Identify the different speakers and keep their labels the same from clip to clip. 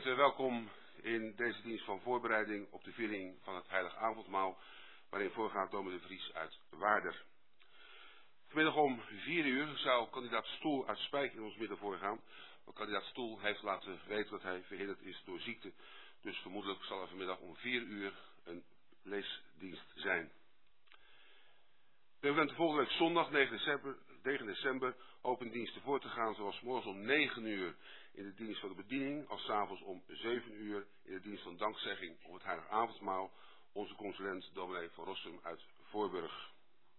Speaker 1: Gemeente, welkom in deze dienst van voorbereiding op de viering van het Heilig Avondmaal, waarin voorgaat dominee de Vries uit Waarder. Vanmiddag om 4 uur zou kandidaat Stoel uit Spijk in ons midden voorgaan. Maar kandidaat Stoel heeft laten weten dat hij verhinderd is door ziekte. Dus vermoedelijk zal er vanmiddag om 4 uur een leesdienst zijn. We hebben de volgende week zondag 9 december opendiensten voor te gaan, zoals morgens om 9 uur in de dienst van de bediening, als 's avonds om 7 uur in de dienst van dankzegging op het Heilig Avondmaal, onze consulent dominee van Rossum uit Voorburg.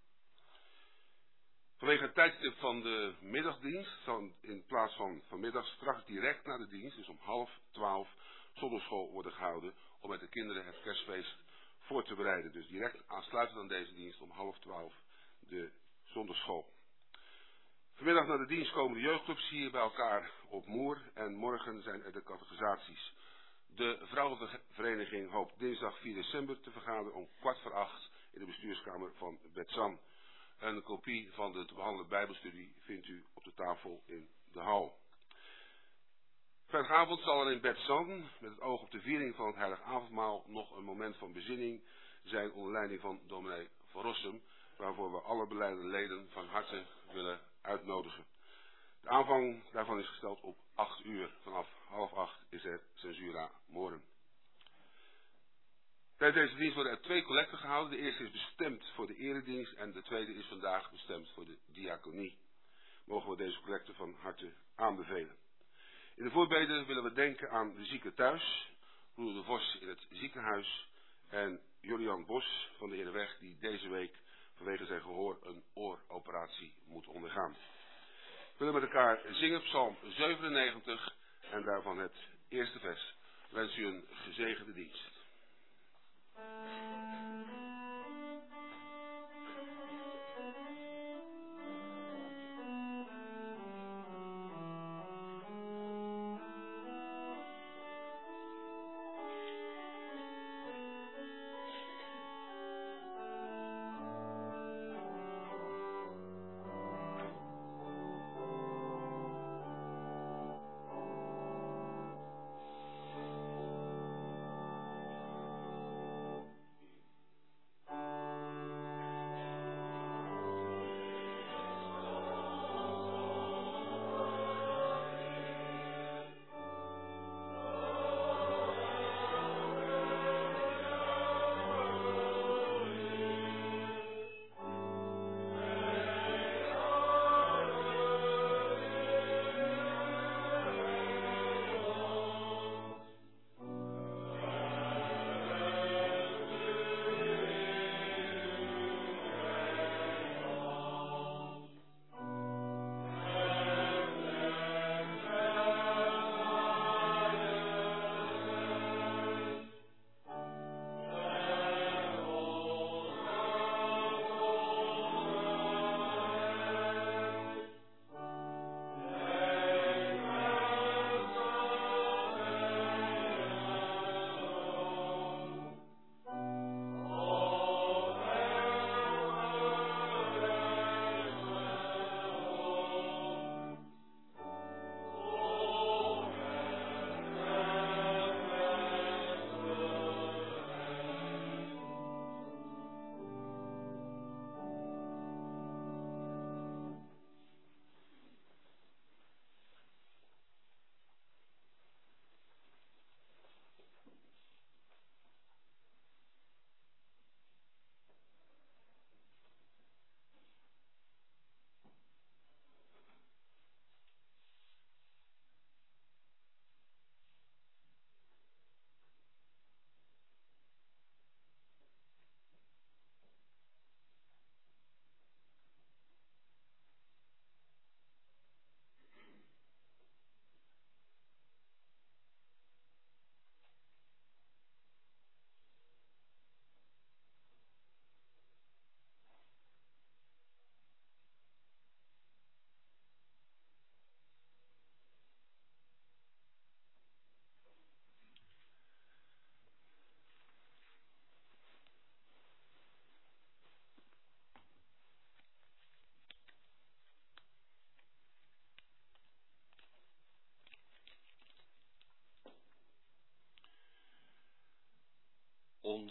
Speaker 1: Vanwege het tijdstip van de middagdienst zal in plaats van vanmiddag straks direct na de dienst, dus om 11:30, zondagschool worden gehouden om met de kinderen het kerstfeest voor te bereiden. Dus direct aansluitend aan deze dienst om 11:30 de zondagschool. Vanmiddag na de dienst komen de jeugdclubs hier bij elkaar op Moer en morgen zijn er de catechisaties. De vrouwelijke vereniging hoopt dinsdag 4 december te vergaderen om 7:15 in de bestuurskamer van Betzan. Een kopie van de te behandelen bijbelstudie vindt u op de tafel in de hal. Vrijdagavond zal er in Betzan, met het oog op de viering van het Heilig Avondmaal, nog een moment van bezinning zijn onder leiding van dominee van Rossum, waarvoor we alle belijdende leden van harte willen uitnodigen. De aanvang daarvan is gesteld op 8 uur. Vanaf 7:30 is er censura morem. Tijdens deze dienst worden er 2 collecten gehouden. De eerste is bestemd voor de eredienst en de tweede is vandaag bestemd voor de diaconie. Mogen we deze collecte van harte aanbevelen. In de voorbeden willen we denken aan de zieken thuis, Broeder de Vos in het ziekenhuis en Julian Bos van de Herenweg, die deze week vanwege zijn gehoor een ooroperatie moet ondergaan. We willen met elkaar zingen Psalm 97 en daarvan het eerste vers. Ik wens u een gezegende dienst.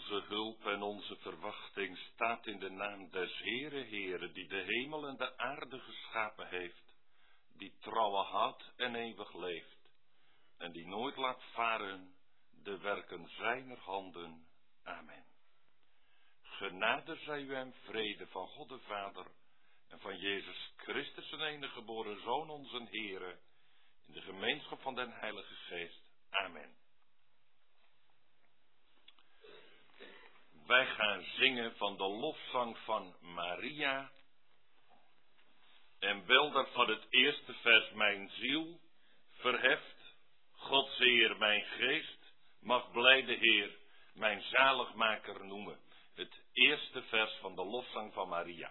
Speaker 2: Onze hulp en onze verwachting staat in de naam des Heere, die de hemel en de aarde geschapen heeft, die trouwe houdt en eeuwig leeft, en die nooit laat varen de werken zijner handen. Amen. Genade zij u en vrede van God de Vader en van Jezus Christus, zijn enige geboren Zoon, onze Heere, in de gemeenschap van den Heilige Geest. Amen. Wij gaan zingen van de lofzang van Maria. En wel daarvan het eerste vers: mijn ziel verheft Gods Heer, mijn geest mag blij de Heer, mijn zaligmaker noemen. Het eerste vers van de lofzang van Maria.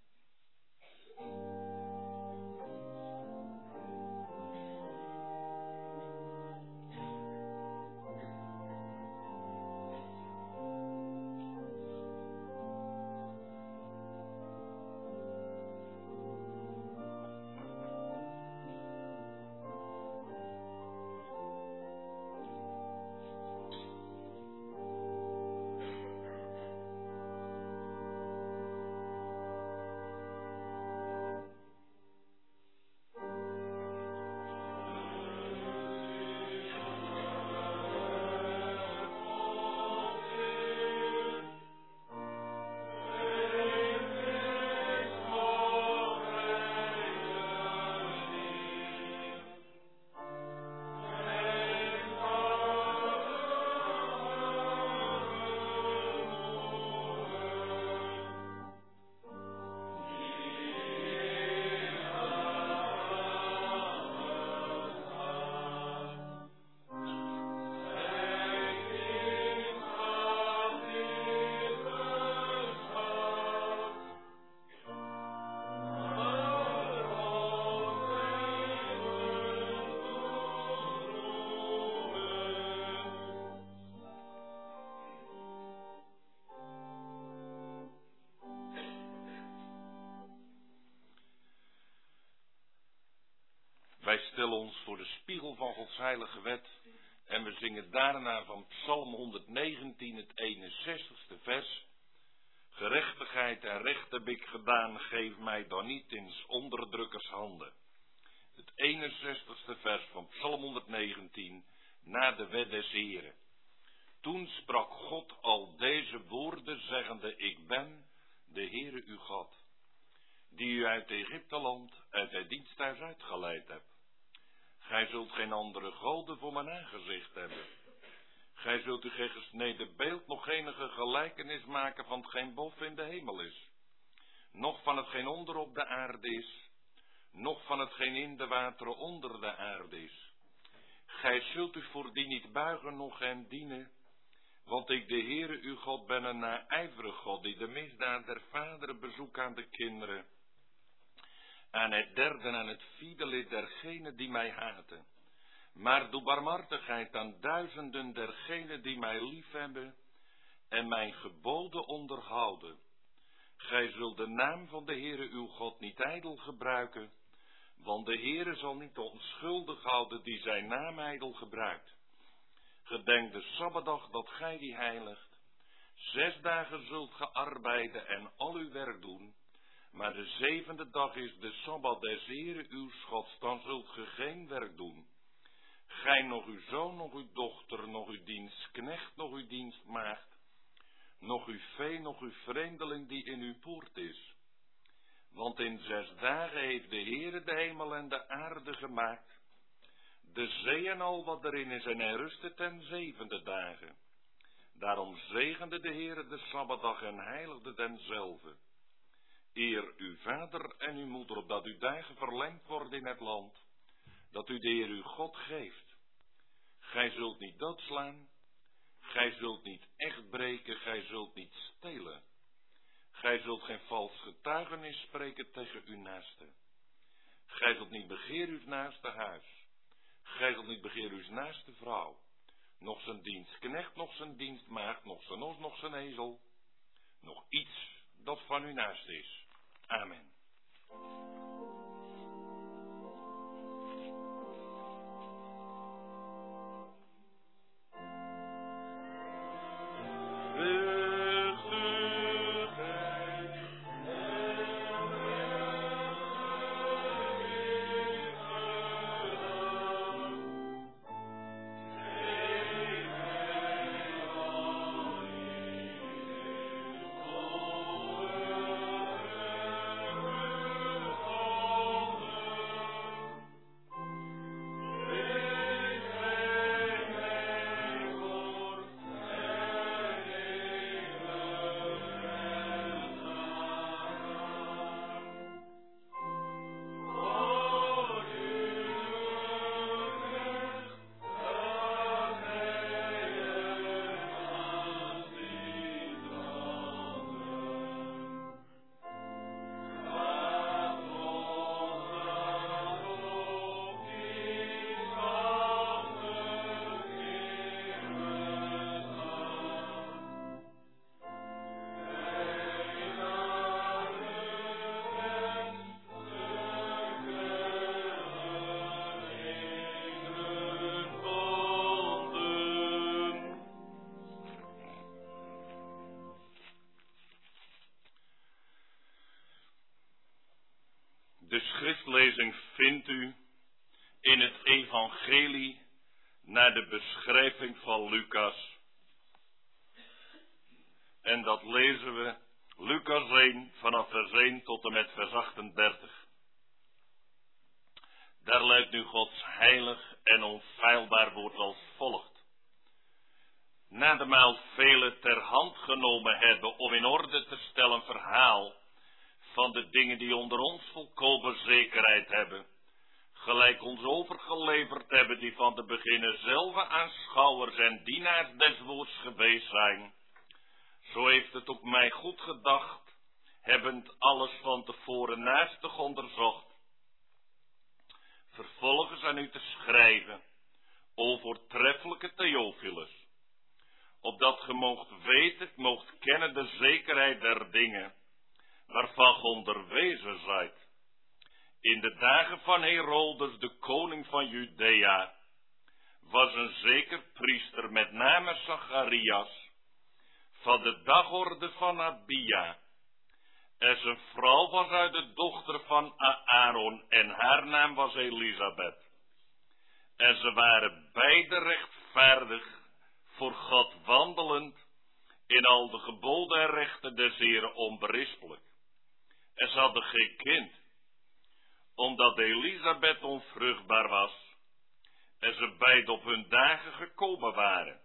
Speaker 2: Wij stellen ons voor de spiegel van Gods heilige wet en we zingen daarna van Psalm 119 het 61ste vers. Gerechtigheid en recht heb ik gedaan, geef mij dan niet in onderdrukkers handen. Het 61ste vers van Psalm 119, na de wet des Heren. Toen sprak God al deze woorden, zeggende: ik ben de Heere uw God, die u uit Egypteland, uit het diensthuis uitgeleid hebt. Gij zult geen andere goden voor mijn aangezicht hebben. Gij zult u geen gesneden beeld, nog enige gelijkenis maken van hetgeen boven in de hemel is, noch van hetgeen onder op de aarde is, noch van hetgeen in de wateren onder de aarde is. Gij zult u voor die niet buigen, noch hen dienen, want ik, de Heere uw God, ben een naijverig God, die de misdaad der vaderen bezoekt aan de kinderen, aan het derde en aan het vierde lid dergenen die mij haten. Maar doe barmhartigheid aan duizenden dergenen die mij liefhebben en mijn geboden onderhouden. Gij zult de naam van de Heere uw God niet ijdel gebruiken, want de Heere zal niet onschuldig houden die zijn naam ijdel gebruikt. Gedenk de Sabbatdag dat gij die heiligt. 6 dagen zult ge arbeiden en al uw werk doen, maar de 7e dag is de Sabbat des Heere uw Gods, dan zult ge geen werk doen. Gij, nog uw zoon, nog uw dochter, nog uw dienstknecht, nog uw dienstmaagd, nog uw vee, nog uw vreemdeling die in uw poort is. Want in 6 dagen heeft de Heere de hemel en de aarde gemaakt, de zee en al wat erin is, en hij rustte ten 7e dagen. Daarom zegende de Heere de Sabbatdag en heiligde denzelve. Eer uw vader en uw moeder, opdat uw dagen verlengd worden in het land, dat u de Heer uw God geeft. Gij zult niet doodslaan, gij zult niet echt breken, gij zult niet stelen. Gij zult geen vals getuigenis spreken tegen uw naaste. Gij zult niet begeren uw naaste huis. Gij zult niet begeren uw naaste vrouw, nog zijn dienstknecht, nog zijn dienstmaagd, nog zijn os, nog zijn ezel, nog iets dat van uw naaste is. Amen.
Speaker 3: We
Speaker 2: vindt u in het evangelie naar de beschrijving van Lucas. En dat lezen we Lucas 1 vanaf vers 1 tot en met vers 38. Daar luidt nu Gods heilig en onfeilbaar woord als volgt. Nademaal velen ter hand genomen hebben om in orde te stellen verhaal van de dingen die onder ons volkomen zekerheid hebben, gelijk ons overgeleverd hebben die van de beginnen zelf aanschouwers en dienaars des woords geweest zijn. Zo heeft het ook mij goed gedacht, hebbend alles van tevoren naastig onderzocht, vervolgens aan u te schrijven, o voortreffelijke Theophilus, opdat ge moogt kennen de zekerheid der dingen, waarvan ge onderwezen zijt. In de dagen van Herodes, de koning van Judea, was een zeker priester met name Zacharias, van de dagorde van Abia. En zijn vrouw was uit de dochter van Aaron en haar naam was Elisabeth. En ze waren beide rechtvaardig, voor God wandelend, in al de geboden en rechten des Heren onberispelijk. En ze hadden geen kind, omdat Elisabeth onvruchtbaar was, en ze beide op hun dagen gekomen waren.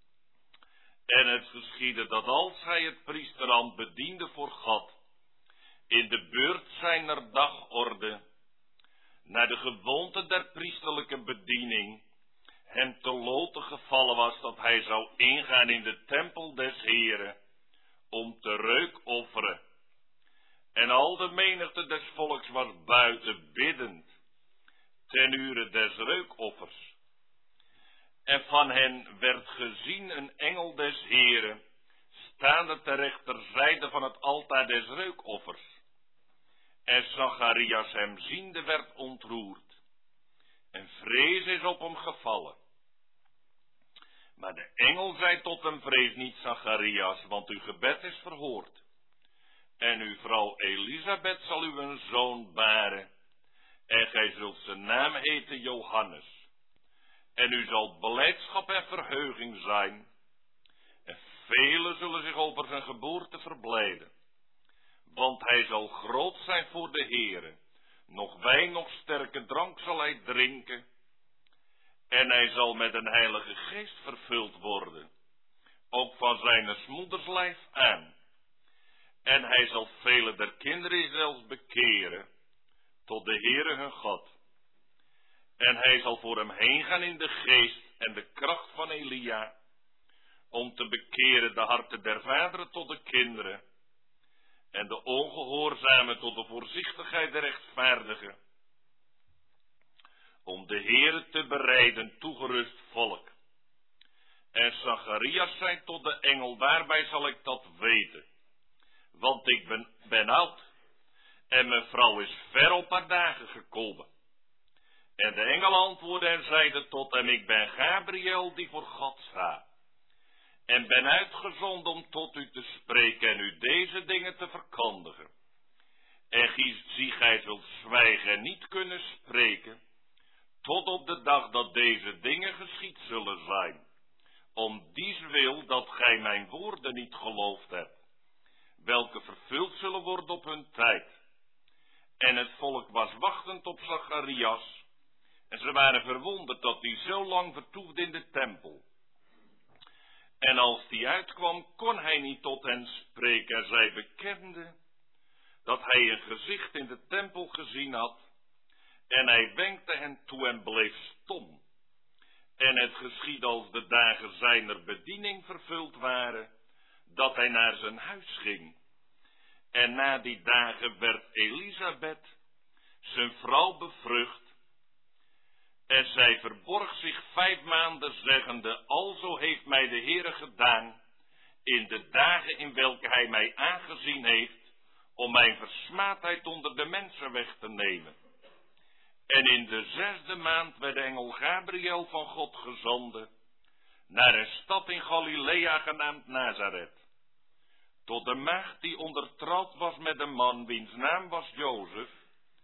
Speaker 2: En het geschiedde dat als hij het priesterambt bediende voor God, in de beurt zijner dagorde, naar de gewoonte der priesterlijke bediening, hem te lote gevallen was dat hij zou ingaan in de tempel des Heren, om te reukofferen. En al de menigte des volks was buiten biddend, ten ure des reukoffers. En van hen werd gezien een engel des Heren, staande ter rechterzijde van het altaar des reukoffers. En Zacharias hem ziende werd ontroerd, en vrees is op hem gevallen. Maar de engel zei tot hem, vrees niet Zacharias, want uw gebed is verhoord. En uw vrouw Elisabeth zal u een zoon baren, en gij zult zijn naam heten Johannes. En u zal blijdschap en verheuging zijn, en velen zullen zich over zijn geboorte verblijden. Want hij zal groot zijn voor de Heere, nog wijn, nog sterke drank zal hij drinken, en hij zal met een heilige geest vervuld worden, ook van zijn moeders lijf aan. En hij zal vele der kinderen Israëls bekeren, tot de Heere hun God. En hij zal voor hem heen gaan in de geest en de kracht van Elia, om te bekeren de harten der vaderen tot de kinderen, en de ongehoorzamen tot de voorzichtigheid der rechtvaardigen, om de Heere te bereiden toegerust volk. En Zacharias zei tot de engel, waarbij zal ik dat weten? Want ik ben oud, en mijn vrouw is ver op haar dagen gekomen. En de engel antwoordde en zeide tot hem, ik ben Gabriel die voor God staat, en ben uitgezonden om tot u te spreken en u deze dingen te verkondigen. En zie, gij zult zwijgen en niet kunnen spreken, tot op de dag dat deze dingen geschied zullen zijn, om dies wil dat gij mijn woorden niet geloofd hebt, welke vervuld zullen worden op hun tijd. En het volk was wachtend op Zacharias, en ze waren verwonderd dat hij zo lang vertoefde in de tempel. En als die uitkwam, kon hij niet tot hen spreken, en zij bekenden dat hij een gezicht in de tempel gezien had, en hij wenkte hen toe en bleef stom. En het geschiedde als de dagen zijner bediening vervuld waren, dat hij naar zijn huis ging. En na die dagen werd Elisabeth, zijn vrouw, bevrucht, en zij verborg zich 5 maanden, zeggende, alzo heeft mij de Heere gedaan, in de dagen in welke hij mij aangezien heeft, om mijn versmaadheid onder de mensen weg te nemen. En in de 6e maand werd de engel Gabriel van God gezonden, naar een stad in Galilea genaamd Nazareth, tot de maagd die ondertrouwd was met een man, wiens naam was Jozef,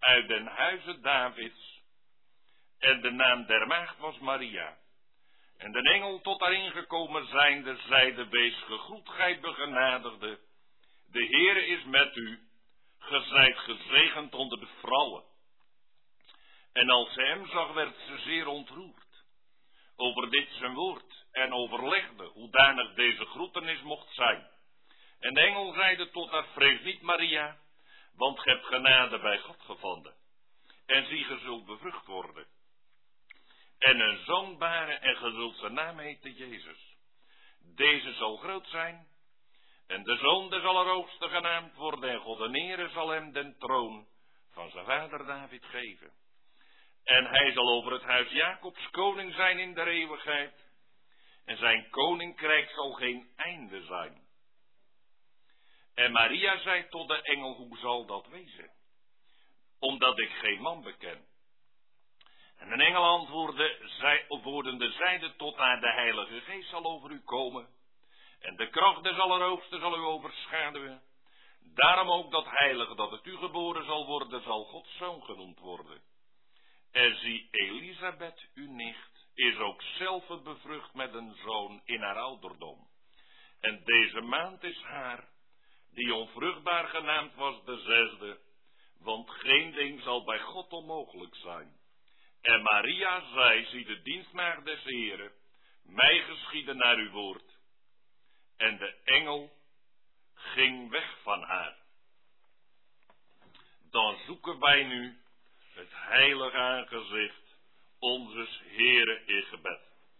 Speaker 2: uit den huize Davids. En de naam der maagd was Maria. En de engel tot haar ingekomen zijnde, zeide: wees gegroet, gij begenadigde. De Heere is met u. Ge zijt gezegend onder de vrouwen. En als ze hem zag, werd ze zeer ontroerd over dit zijn woord en overlegde hoedanig deze groetenis mocht zijn. En de engel zeide tot haar: vrees niet, Maria, want ge hebt genade bij God gevonden. En zie, ge zult bevrucht worden en een zoon baren, en ge zult zijn naam heten Jezus. Deze zal groot zijn, en de zoon des Allerhoogsten genaamd worden, en God de Heere zal hem den troon van zijn vader David geven. En hij zal over het huis Jacobs koning zijn in der eeuwigheid, en zijn koninkrijk zal geen einde zijn. En Maria zei tot de engel: hoe zal dat wezen, omdat ik geen man beken? En de engel antwoordende zeide tot haar: de Heilige Geest zal over u komen, en de kracht des Allerhoogsten zal u overschaduwen. Daarom ook dat heilige dat het u geboren zal worden, zal Gods zoon genoemd worden. En zie, Elisabeth, uw nicht, is ook zelf bevrucht met een zoon in haar ouderdom. En deze maand is haar, die onvruchtbaar genaamd was, de 6e, want geen ding zal bij God onmogelijk zijn. En Maria zei: zie, de dienstmaagd des Heeren, mij geschieden naar uw woord. En de engel ging weg van haar. Dan zoeken wij nu het heilige aangezicht onzes Heeren in gebed.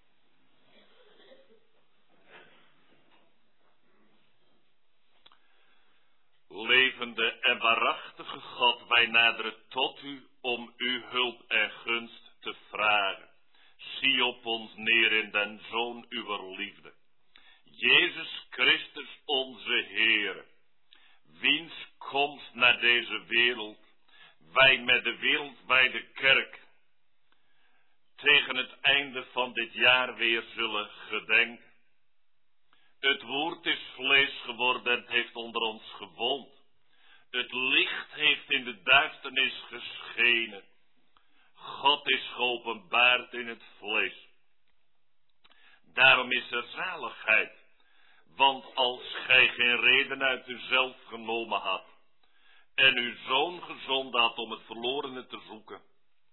Speaker 2: Levende en waarachtige God, wij naderen tot u om uw hulp en gunst te vragen. Zie op ons neer in den Zoon uwer liefde, Jezus Christus onze Heere, wiens komst naar deze wereld wij met de wereldwijde kerk tegen het einde van dit jaar weer zullen gedenken. Het woord is vlees geworden en het heeft onder ons gewoond. Het licht heeft in de duisternis geschenen. God is geopenbaard in het vlees. Daarom is er zaligheid, want als gij geen reden uit uzelf genomen had en uw zoon gezonden had om het verlorene te zoeken,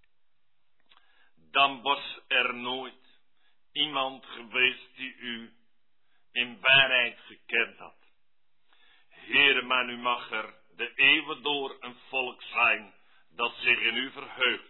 Speaker 2: dan was er nooit iemand geweest die u in waarheid gekend had. Heere, maar nu mag er de eeuwen door een volk zijn dat zich in u verheugt.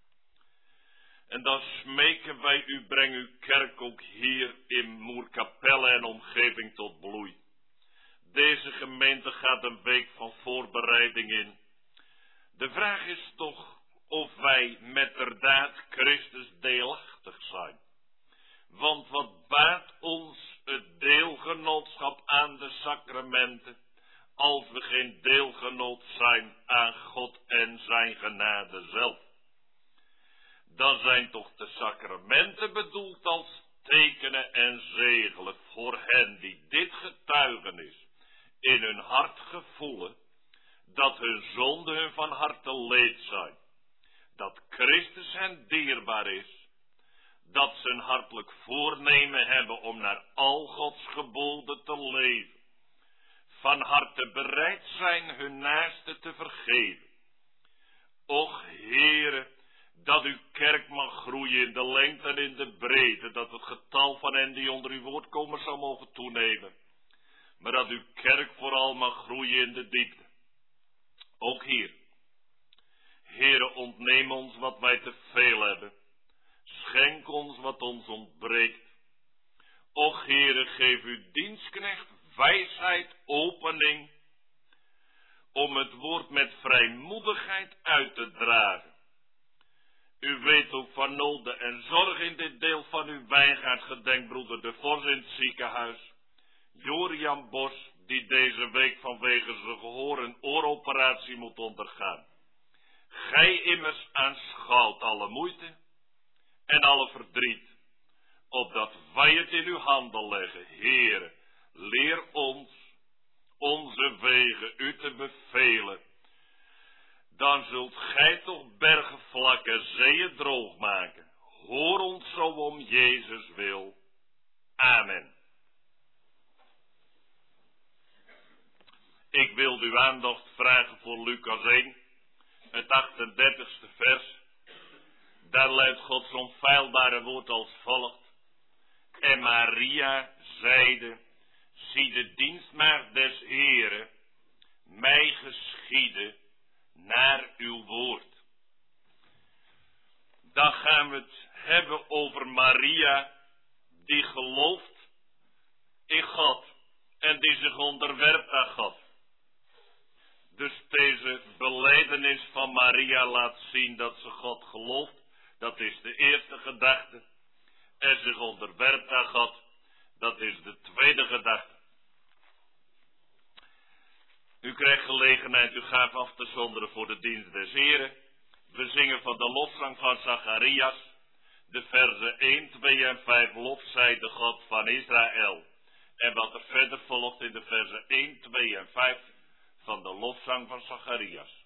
Speaker 2: En dan smeken wij u, breng uw kerk ook hier in Moerkapelle en omgeving tot bloei. Deze gemeente gaat een week van voorbereiding in. De vraag is toch of wij metterdaad Christus deelachtig zijn. Want wat baat ons het deelgenootschap aan de sacramenten, als we geen deelgenoot zijn aan God en zijn genade zelf? Dan zijn toch de sacramenten bedoeld als tekenen en zegelen voor hen die dit getuigenis in hun hart gevoelen, dat hun zonden hun van harte leed zijn, dat Christus hen dierbaar is, dat ze een hartelijk voornemen hebben om naar al Gods geboden te leven, van harte bereid zijn hun naaste te vergeven. Och Heere, dat uw kerk mag groeien in de lengte en in de breedte, dat het getal van hen die onder uw woord komen zal mogen toenemen, maar dat uw kerk vooral mag groeien in de diepte. Ook hier, Heere, ontneem ons wat wij te veel hebben, schenk ons wat ons ontbreekt. Och Heere, geef uw dienstknecht wijsheid, opening, om het woord met vrijmoedigheid uit te dragen. U weet ook van noden en zorg in dit deel van uw wijngaard, gedenk broeder De Vos in het ziekenhuis, Jorian Bos, die deze week vanwege zijn gehoor een ooroperatie moet ondergaan. Gij immers aanschouwt alle moeite en alle verdriet, opdat wij het in uw handen leggen. Heere, leer ons onze wegen u te bevelen, Dan zult gij toch bergen, vlakken, zeeën droog maken. Hoor ons zo om Jezus wil. Amen. Ik wil uw aandacht vragen voor Lucas 1, het 38ste vers. Daar luidt Gods onfeilbare woord als volgt. En Maria zeide, zie de dienstmaagd des Heren, mij geschieden naar uw woord. Dan gaan we het hebben over Maria, die gelooft in God en die zich onderwerpt aan God. Dus deze belijdenis van Maria laat zien dat ze God gelooft. Dat is de eerste gedachte. En zich onderwerpt aan God. Dat is de tweede gedachte. U krijgt gelegenheid uw gaaf af te zonderen voor de dienst des Heren. We zingen van de lofzang van Zacharias. De verzen 1, 2 en 5 lof zij de God van Israël. En wat er verder volgt in de verzen 1, 2 en 5 van de lofzang van Zacharias.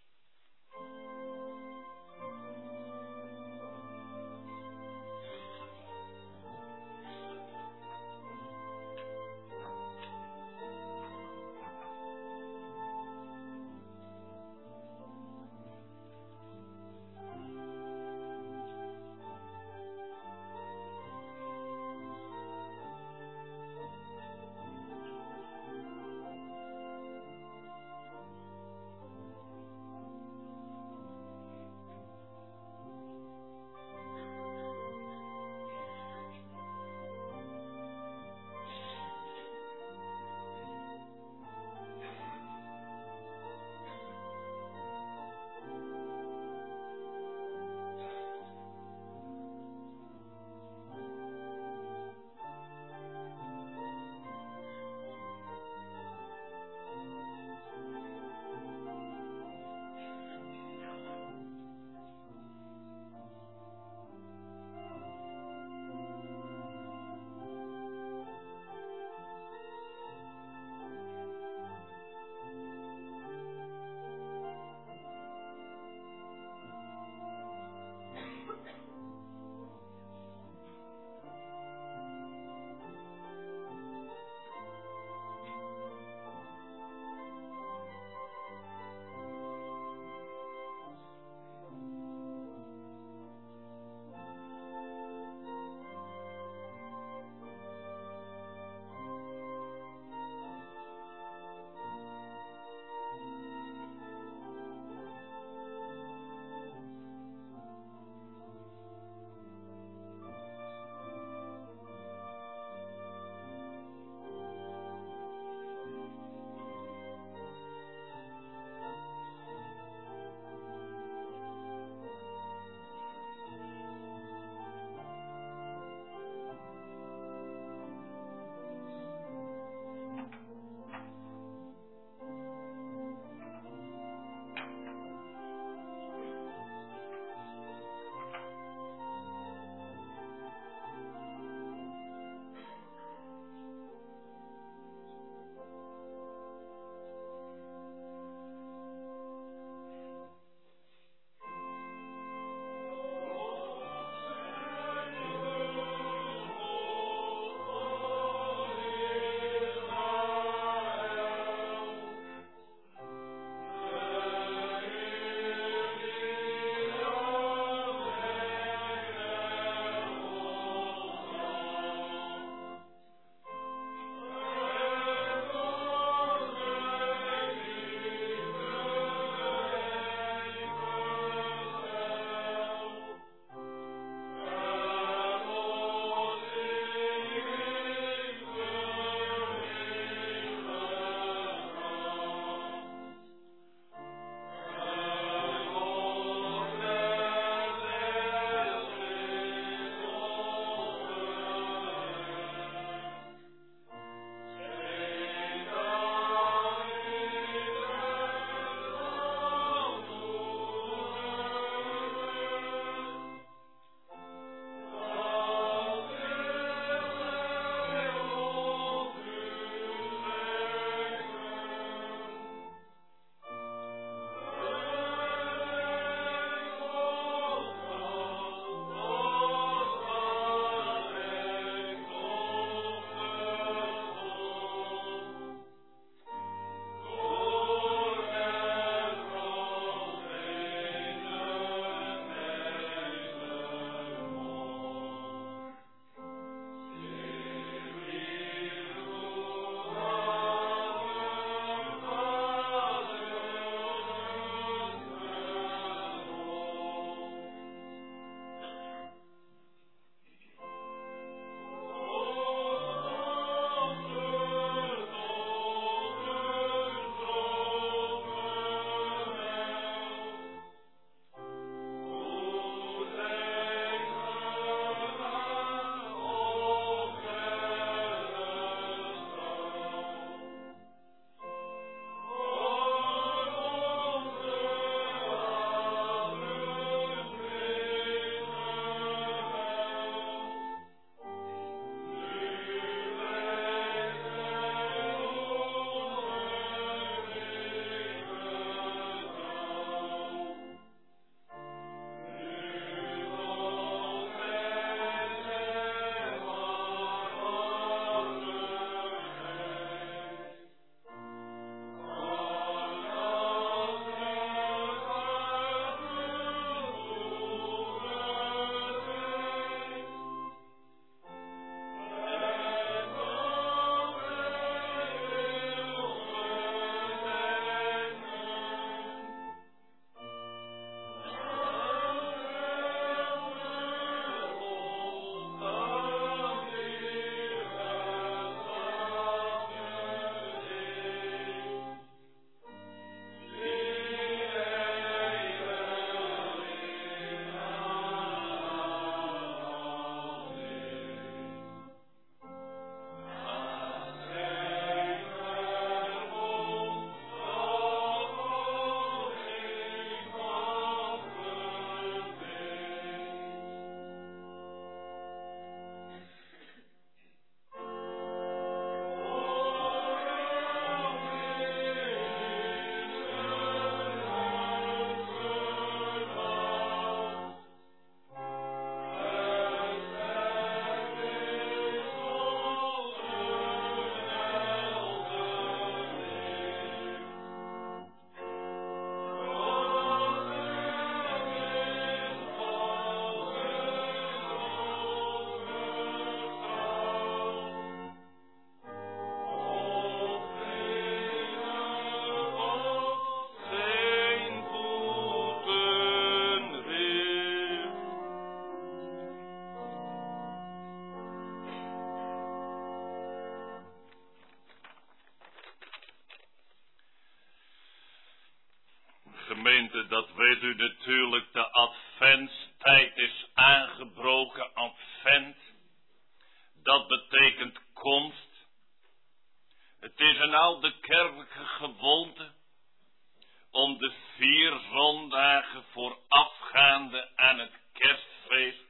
Speaker 2: gemeente, dat weet u natuurlijk, de adventstijd is aangebroken. Advent, dat betekent komst. Het is een oude kerkelijke gewoonte om de 4 zondagen voorafgaande aan het kerstfeest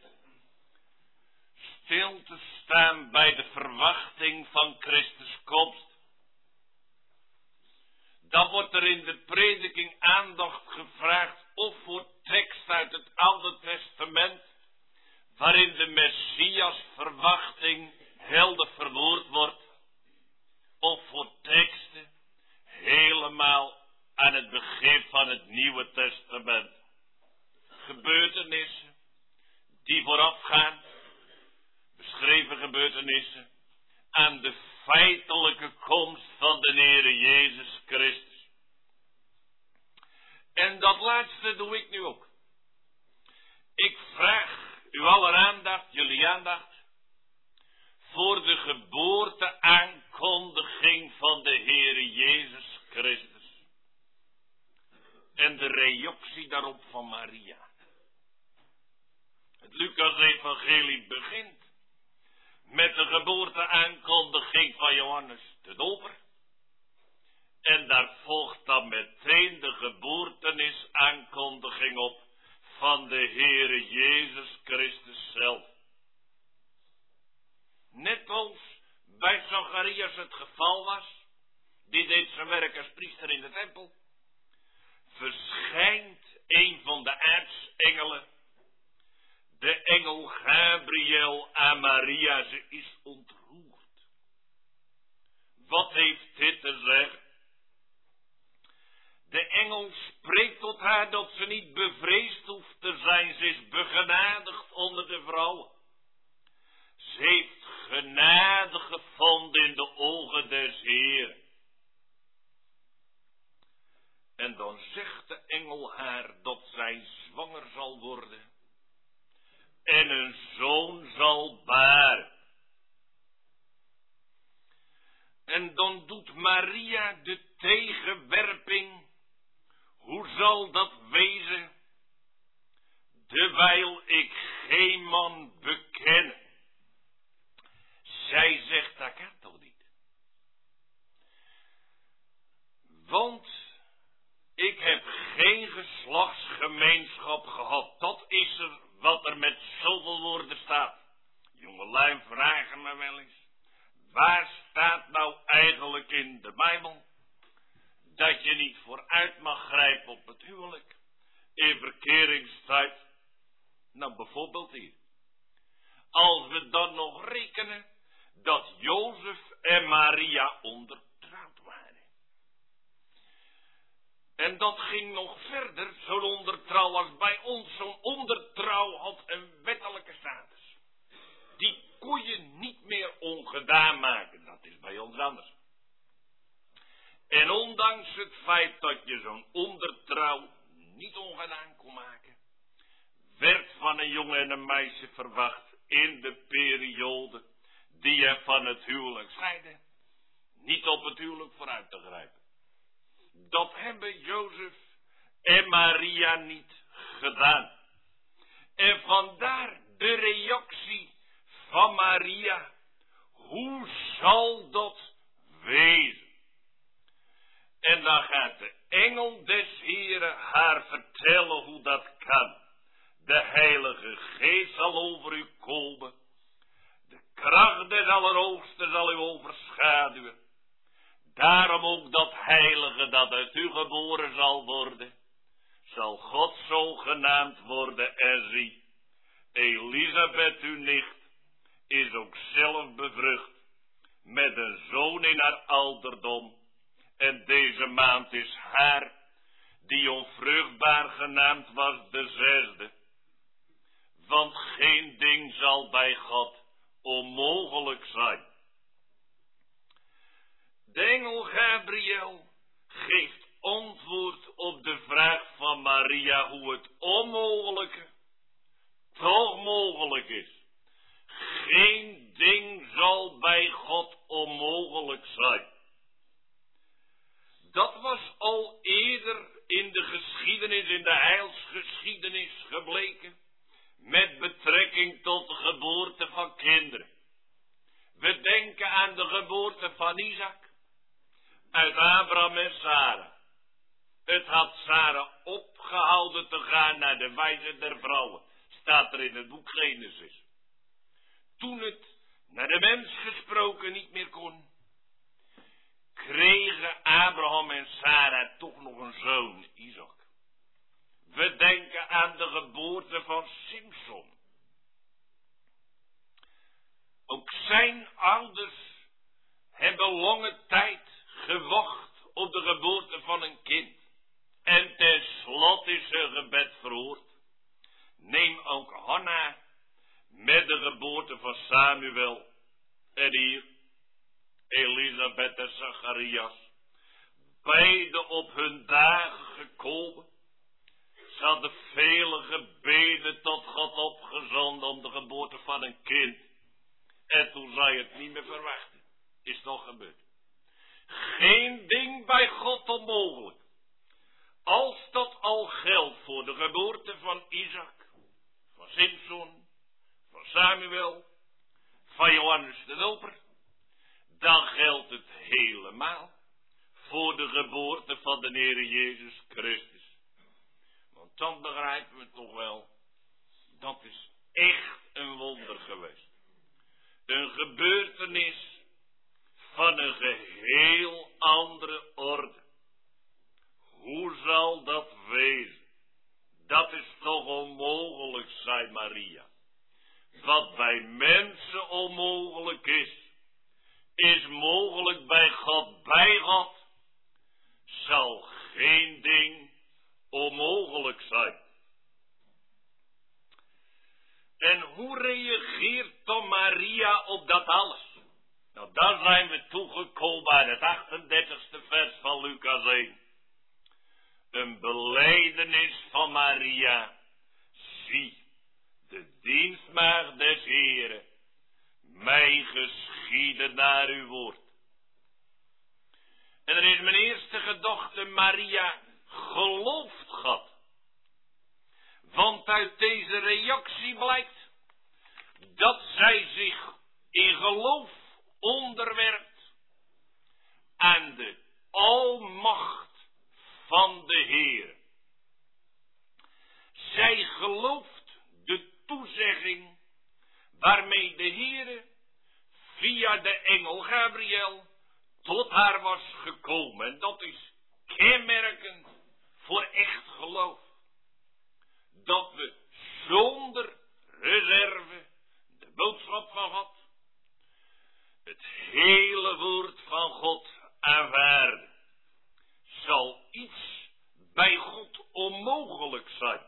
Speaker 2: stil te staan bij de verwachting van Christus komst. Dan wordt er in de prediking aandacht gevraagd of voor tekst uit het Oude Testament, waarin de Messias verwachting helder verwoord wordt, of voor teksten helemaal aan het begin van het Nieuwe Testament. Gebeurtenissen die voorafgaan, beschreven gebeurtenissen, aan de feitelijke komst van de Heere Jezus Christus. En dat laatste doe ik nu ook. Ik vraag uw aller aandacht, jullie aandacht, voor de geboorteaankondiging van de Heere Jezus Christus. En de reactie daarop van Maria. Het Lucas-evangelie begint met de geboorteaankondiging van Johannes de Doper. En daar volgt dan meteen de geboortenisaankondiging op van de Heere Jezus Christus zelf. Net als bij Zacharias het geval was, die deed zijn werk als priester in de tempel, verschijnt een van de aartsengelen, de engel Gabriel, aan Maria. Ze is ontroerd. Wat heeft dit te zeggen? De engel spreekt tot haar dat ze niet bevreesd hoeft te zijn. Ze is begenadigd onder de vrouwen. Ze heeft genade gevonden in de ogen des Heeren. En dan zegt de engel haar dat zij zwanger zal worden en een zoon zal baren. En dan doet Maria de tegenwerping. Hoe zal dat wezen, dewijl ik geen man beken? Zij zegt, dat kan toch niet? Want ik heb geen geslachtsgemeenschap gehad. Dat is er wat er met zoveel woorden staat. Jongelui vragen me wel eens, waar staat nou eigenlijk in de Bijbel dat je niet vooruit mag grijpen op het huwelijk in verkeringstijd? Nou, bijvoorbeeld hier. Als we dan nog rekenen dat Jozef en Maria ondertrouwd waren. En dat ging nog verder, zo'n ondertrouw als bij ons. Zo'n ondertrouw had een wettelijke status. Die kon je niet meer ongedaan maken. Dat is bij ons anders. En ondanks het feit dat je zo'n ondertrouw niet ongedaan kon maken, werd van een jongen en een meisje verwacht in de periode die je van het huwelijk scheidde, niet op het huwelijk vooruit te grijpen. Dat hebben Jozef en Maria niet gedaan. En vandaar de reactie van Maria. Hoe zal dat wezen? En dan gaat de engel des Heren haar vertellen hoe dat kan. De Heilige Geest zal over u komen. De kracht des Allerhoogsten zal u overschaduwen. Daarom ook dat heilige dat uit u geboren zal worden, zal God zo genaamd worden. En zie, Elisabeth uw nicht is ook zelf bevrucht met een zoon in haar ouderdom. En deze maand is haar, die onvruchtbaar genaamd was, de 6e. Want geen ding zal bij God onmogelijk zijn. De engel Gabriel geeft antwoord op de vraag van Maria hoe het onmogelijke toch mogelijk is. Geen ding zal bij God onmogelijk zijn. Dat was al eerder in de geschiedenis gebeurtenis in de heilsgeschiedenis gebleken met betrekking tot de geboorte van kinderen. We denken aan de geboorte van Isaac uit Abraham en Sarah. Het had Sarah opgehouden te gaan naar de wijze der vrouwen, staat er in het boek Genesis. Toen het naar de mens gesproken niet meer kon, kregen Abraham en Sarah toch nog een zoon, Isaac. We denken aan de geboorte van Simson. Ook zijn ouders hebben lange tijd gewacht op de geboorte van een kind. En tenslotte is hun gebed verhoord. Neem ook Hanna met de geboorte van Samuel. En hier Elisabeth en Zacharias. Beide op hun dagen gekomen. Ze hadden vele gebeden tot God opgezonden om de geboorte van een kind. En toen zij het niet meer verwachten. Is toch gebeurd. Geen ding bij God onmogelijk. Als dat al geldt voor de geboorte van Isaac, van Simson, van Samuel, van Johannes de Doper, dan geldt het helemaal voor de geboorte van de Heer Jezus Christus. Want dan begrijpen we toch wel, dat is echt een wonder geweest. Een gebeurtenis van een geheel andere orde. Hoe zal dat wezen? Dat is toch onmogelijk, zei Maria. Wat bij mensen onmogelijk is mogelijk bij God. Bij God zal geen ding onmogelijk zijn. En hoe reageert dan Maria op dat alles? Nou, dan zijn we toegekomen aan het 38e vers van Lucas 1. Een belijdenis van Maria. Zie, de dienstmaagd des Heren, mij geschieden naar uw woord. En er is mijn eerste gedachte, Maria gelooft God. Want uit deze reactie blijkt dat zij zich in geloof onderwerpt aan de almacht van de Heer. Zij gelooft de toezegging waarmee de Heer via de engel Gabriel tot haar was gekomen. En dat is kenmerkend voor echt geloof. Dat we zonder reserve de boodschap van God, het hele woord van God aanvaarden. Zal iets bij God onmogelijk zijn?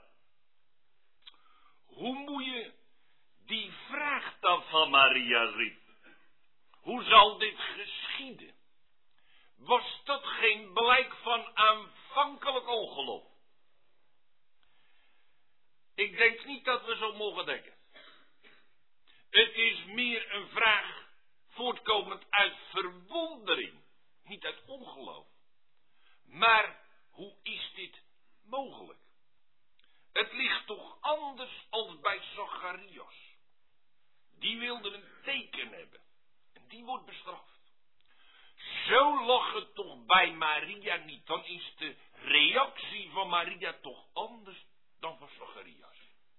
Speaker 2: Hoe moet je die vraag dan van Maria zien? Hoe zal dit geschieden? Was dat geen blijk van aanvankelijk ongeloof? Ik denk niet dat we zo mogen denken. Het is meer een vraag voortkomend uit verwondering, niet uit ongeloof. Maar hoe is dit mogelijk? Het ligt toch anders als bij Zacharias. Die wilde een teken hebben. En die wordt bestraft. Zo lag het toch bij Maria niet. Dan is de reactie van Maria toch anders dan van Zacharias.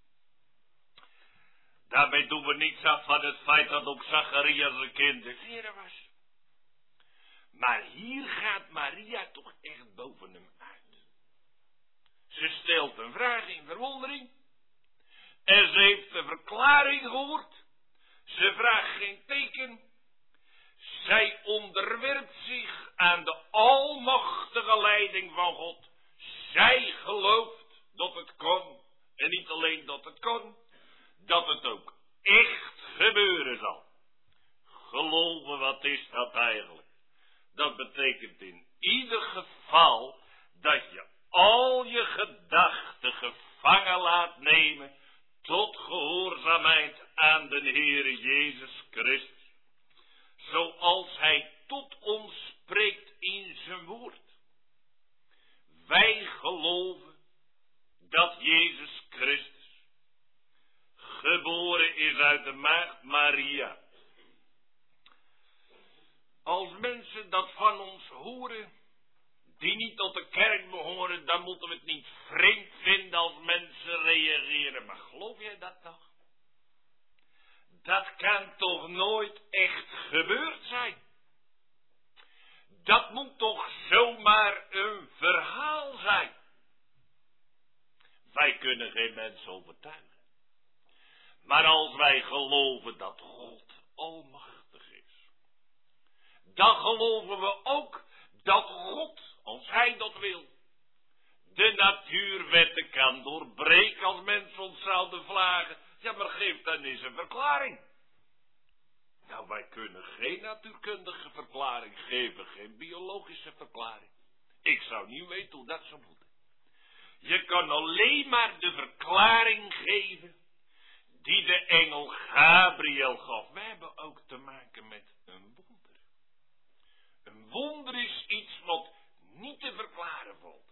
Speaker 2: Daarmee doen we niets af van het feit dat ook Zacharias een kind des Heren was. Maar hier gaat Maria toch echt boven hem uit. Ze stelt een vraag in verwondering. En ze heeft een verklaring gehoord. Ze vraagt geen teken. Zij onderwerpt zich aan de almachtige leiding van God. Zij gelooft dat het kon. En niet alleen dat het kon. Dat het ook echt gebeuren zal. Geloven, wat is dat eigenlijk? Dat betekent in ieder geval dat je al je gedachten gevangen laat nemen tot gehoorzaamheid aan de Heere Jezus Christus. Zoals Hij tot ons spreekt in zijn woord. Wij geloven dat van ons horen, die niet tot de kerk behoren, dan moeten we het niet vreemd vinden als mensen reageren. Maar geloof jij dat toch? Dat kan toch nooit echt gebeurd zijn? Dat moet toch zomaar een verhaal zijn? Wij kunnen geen mens overtuigen. Maar als wij geloven dat God almachtig is, dan geloven we ook dat God, als hij dat wil, de natuurwetten kan doorbreken als mensen ons zouden vragen. Ja, maar geef dan eens een verklaring. Nou, wij kunnen geen natuurkundige verklaring geven, geen biologische verklaring. Ik zou niet weten hoe dat zou moeten. Je kan alleen maar de verklaring geven die de engel Gabriel gaf. We hebben ook te maken met een wonder. Een wonder is iets wat niet te verklaren valt.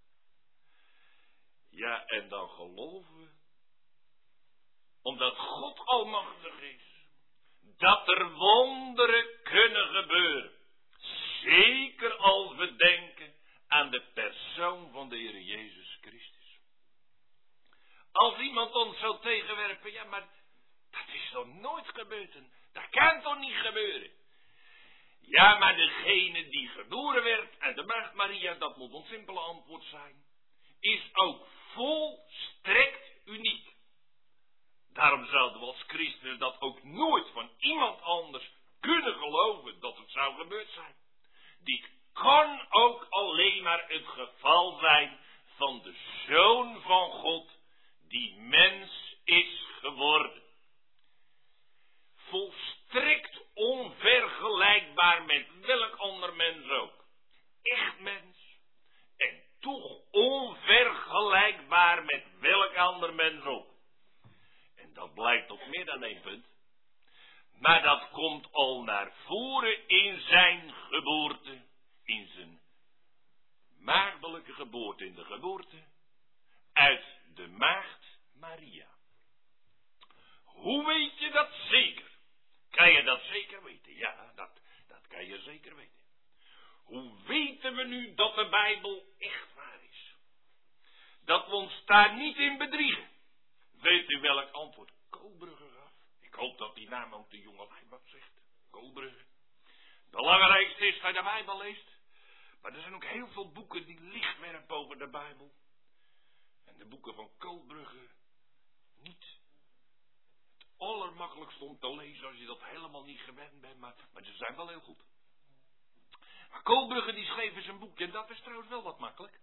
Speaker 2: Ja, en dan geloven we, omdat God almachtig is, dat er wonderen kunnen gebeuren. Zeker als we denken aan de persoon van de Heer Jezus Christus. Als iemand ons zou tegenwerpen, ja, maar dat is toch nooit gebeurd? Dat kan toch niet gebeuren? Ja, maar degene die geboren werd en de maagd Maria, dat moet ons simpele antwoord zijn, is ook volstrekt uniek. Daarom zouden we als christenen dat ook nooit van iemand anders kunnen geloven dat het zou gebeurd zijn. Dit kan ook alleen maar het geval zijn van de Zoon van God die mens is geworden. Volstrekt onvergelijkbaar met welk ander mens ook. Echt mens. En toch onvergelijkbaar met welk ander mens ook. En dat blijkt op meer dan één punt. Maar dat komt al naar voren in zijn geboorte. In zijn maagdelijke geboorte. In de geboorte uit de maagd Maria. Hoe weet je dat zeker? Kan je dat zeker weten? Ja, dat kan je zeker weten. Hoe weten we nu dat de Bijbel echt waar is? Dat we ons daar niet in bedriegen. Weet u welk antwoord Koolbrugge gaf? Ik hoop dat die naam ook de jonge lui wat zegt. Koolbrugge. Het belangrijkste is dat je de Bijbel leest. Maar er zijn ook heel veel boeken die licht werpen over de Bijbel. En de boeken van Koolbrugge niet het allermakkelijkst om te lezen als je dat helemaal niet gewend bent. Maar ze zijn wel heel goed. Maar Koolbrugge die schreef eens een boekje en dat is trouwens wel wat makkelijk.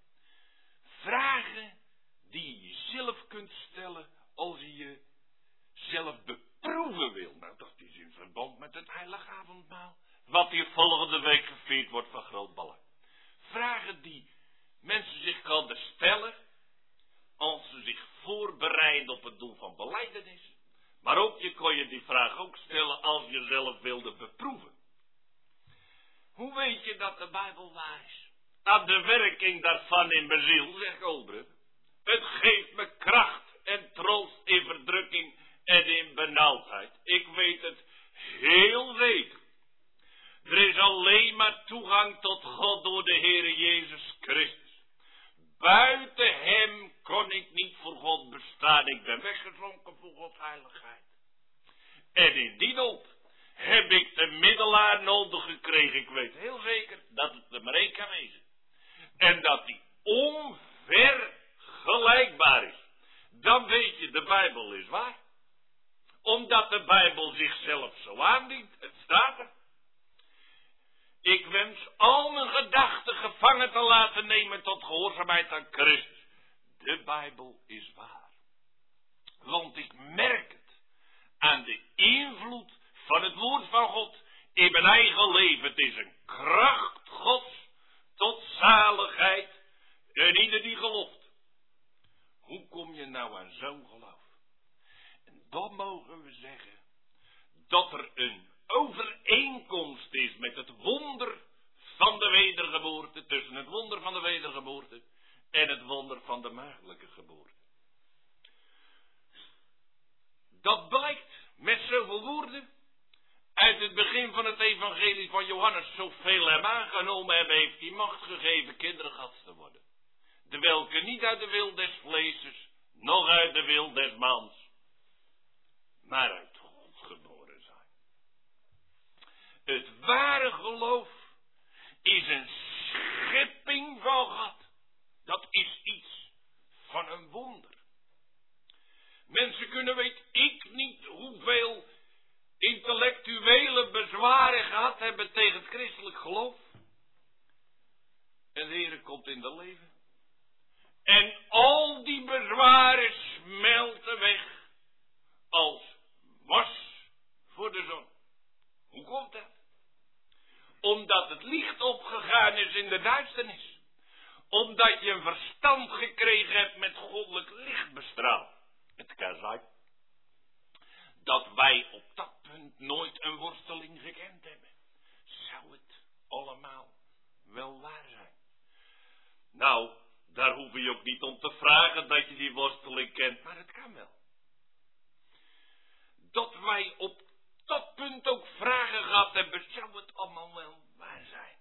Speaker 2: Vragen die je jezelf kunt stellen als je jezelf beproeven wil. Nou, dat is in verband met het heilige avondmaal. Wat hier volgende week gevierd wordt van groot belang. Vragen die mensen zich kunnen stellen als ze zich voorbereiden op het doel van belijdenis. Maar ook je kon je die vraag ook stellen als je zelf wilde beproeven. Hoe weet je dat de Bijbel waar is? Aan de werking daarvan in mijn ziel, zegt Koolbrugge. Het geeft me kracht en troost in verdrukking en in benauwdheid. Ik weet het heel zeker. Er is alleen maar toegang tot God door de Heere Jezus Christus. Buiten hem kon ik niet voor God bestaan. Ik ben weggezonken voor Gods heiligheid. En in die nood heb ik de middelaar nodig gekregen. Ik weet heel zeker dat het er maar één kan wezen. En dat die onvergelijkbaar is. Dan weet je, de Bijbel is waar. Omdat de Bijbel zichzelf zo aandient. Het staat er. Ik wens al mijn gedachten gevangen te laten nemen tot gehoorzaamheid aan Christus. De Bijbel is waar. Want ik merk het aan de invloed van het woord van God in mijn eigen leven. Het is een kracht Gods tot zaligheid en ieder die gelooft. Hoe kom je nou aan zo'n geloof? En dan mogen we zeggen dat er een overeenkomst is met het wonder van de wedergeboorte, tussen het wonder van de wedergeboorte en het wonder van de maagdelijke geboorte. Dat blijkt met zoveel woorden uit het begin van het evangelie van Johannes zoveel hem aangenomen hebben, heeft hij macht gegeven kinderen Gods te worden. De welke niet uit de wil des vleeses, noch uit de wil des mans, maar uit God geboren zijn. Het ware geloof is een schepping van God. Dat is iets van een wonder. Mensen kunnen, weet ik niet hoeveel intellectuele bezwaren gehad hebben tegen het christelijk geloof. En de Heer komt in de leven. En al die bezwaren smelten weg als was voor de zon. Hoe komt dat? Omdat het licht opgegaan is in de duisternis. Omdat je een verstand gekregen hebt met goddelijk lichtbestraal. Het kan zijn dat wij op dat punt nooit een worsteling gekend hebben. Zou het allemaal wel waar zijn? Nou, daar hoef je ook niet om te vragen dat je die worsteling kent, maar het kan wel. Dat wij op dat punt ook vragen gehad hebben, zou het allemaal wel waar zijn?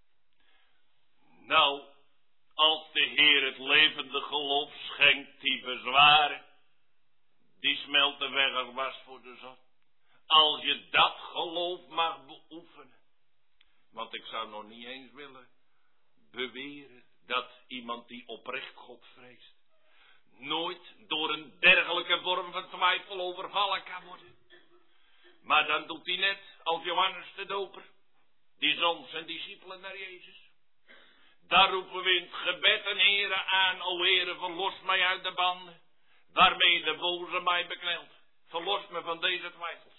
Speaker 2: Nou, als de Heer het levende geloof schenkt, die bezwaren, die smelten weg als was voor de zon. Als je dat geloof mag beoefenen. Want ik zou nog niet eens willen beweren dat iemand die oprecht God vreest, nooit door een dergelijke vorm van twijfel overvallen kan worden. Maar dan doet hij net als Johannes de Doper, die zond zijn discipelen naar Jezus. Daar roepen we in het gebed een Heere aan, o Heere, verlos mij uit de banden, waarmee de boze mij beknelt. Verlos me van deze twijfels.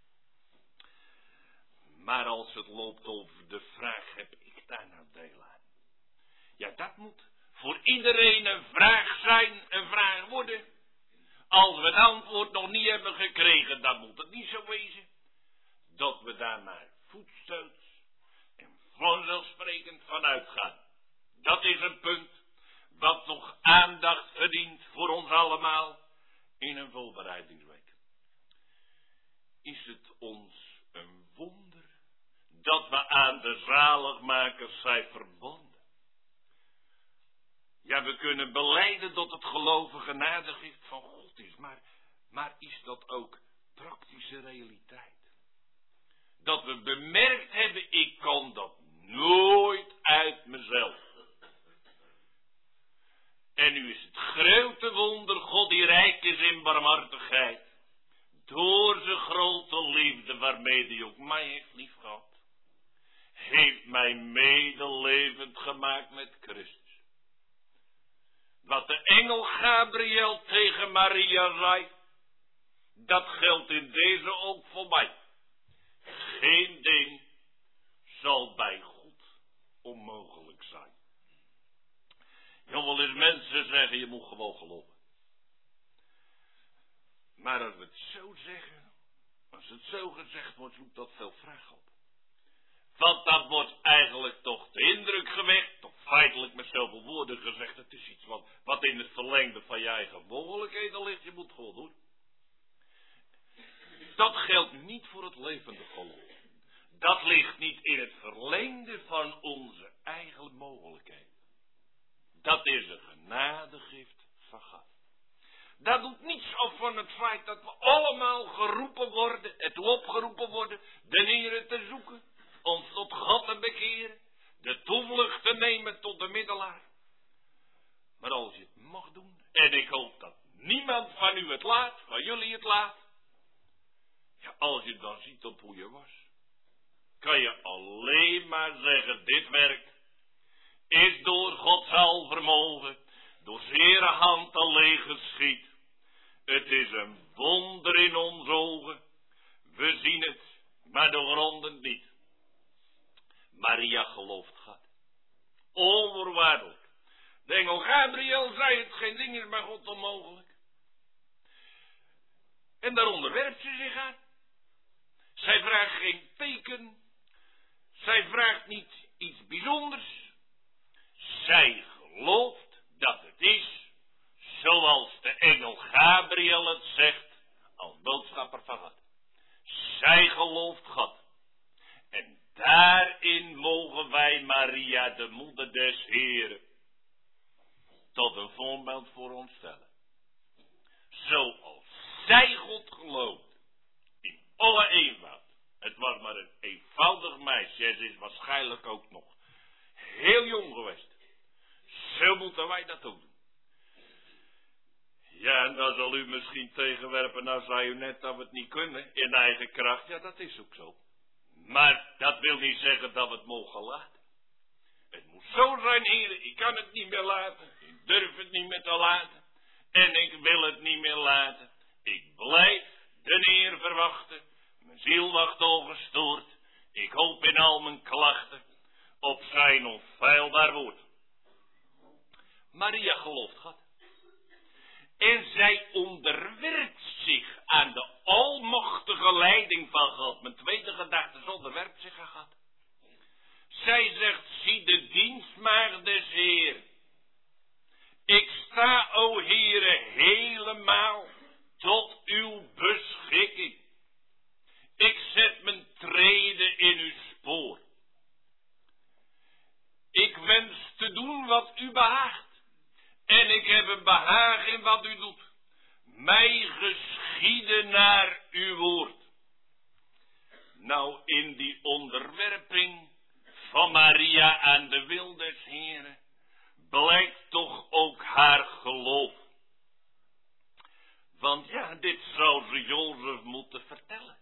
Speaker 2: Maar als het loopt over de vraag, heb ik daar nou deel aan? Ja, dat moet voor iedereen een vraag zijn, een vraag worden. Als we het antwoord nog niet hebben gekregen, dan moet het niet zo wezen dat we daar maar voetstoots en vanzelfsprekend van uitgaan. Dat is een punt wat nog aandacht verdient voor ons allemaal in een voorbereidingsweek. Is het ons een wonder dat we aan de zaligmakers zijn verbonden? Ja, we kunnen belijden dat het geloven genadegift van God is, maar is dat ook praktische realiteit? Dat we bemerkt hebben, ik kan dat nooit uit mezelf. En nu is het grote wonder, God die rijk is in barmhartigheid, door zijn grote liefde waarmee hij ook mij heeft liefgehad, heeft mij medelevend gemaakt met Christus. Wat de engel Gabriel tegen Maria zei, dat geldt in deze ook voor mij. Geen ding zal bij God onmogelijk zijn. Heel wel eens mensen zeggen, je moet gewoon geloven. Maar als we het zo zeggen, als het zo gezegd wordt, roept dat veel vraag op. Want dat wordt eigenlijk toch de indruk gewekt, toch feitelijk met zoveel woorden gezegd, het is iets wat in het verlengde van je eigen mogelijkheden ligt, je moet gewoon doen. Dat geldt niet voor het levende geloof. Dat ligt niet in het verlengde van onze eigen mogelijkheden. Dat is een genadegift van God. Dat doet niets af van het feit dat we allemaal geroepen worden, het opgeroepen worden, de Heere te zoeken, ons tot God te bekeren, de toevlucht te nemen tot de middelaar. Maar als je het mag doen, en ik hoop dat niemand van u het laat, van jullie het laat, ja, als je dan ziet op hoe je was, kan je alleen maar zeggen, dit werk is door Gods alvermogen, door zere hand alleen geschied. Het is een wonder in onze ogen. We zien het, maar doorgronden niet. Maria gelooft God. Onvoorwaardelijk. De engel Gabriel zei het, geen ding is bij God onmogelijk. En daar onderwerpt ze zich aan. Zij vraagt geen teken. Zij vraagt niet iets bijzonders. Zij gelooft dat het is zoals de engel Gabriel het zegt als boodschapper van God. Zij gelooft God. wij Maria, de moeder des Heeren, tot een voorbeeld voor ons stellen. Zoals zij God gelooft, in alle eenvoud. Het was maar een eenvoudig meisje en ze is waarschijnlijk ook nog heel jong geweest. Zo moeten wij dat ook doen. Ja, en dan zal u misschien tegenwerpen, nou zei u net dat we het niet kunnen, in eigen kracht. Ja, dat is ook zo. Maar dat wil niet zeggen dat we het mogen laten. Het moet zo zijn, heren, ik kan het niet meer laten. Ik durf het niet meer te laten. En ik wil het niet meer laten. Ik blijf de Heer verwachten. Mijn ziel wacht ongestoord. Ik hoop in al mijn klachten op zijn onfeilbaar woord. Maria gelooft God. En zij onderwerpt zich aan de almachtige leiding van God. Mijn tweede gedachte, ze onderwerpt zich aan God. Zij zegt, zie de dienstmaagd des Heer. Ik sta, o Heere, helemaal tot uw beschikking. Ik zet mijn treden in uw spoor. Ik wens te doen wat u behaagt. En ik heb een behagen in wat u doet. Mij geschieden naar uw woord. Nou, in die onderwerping van Maria aan de wil des Heren blijkt toch ook haar geloof. Want ja, dit zou ze Jozef moeten vertellen.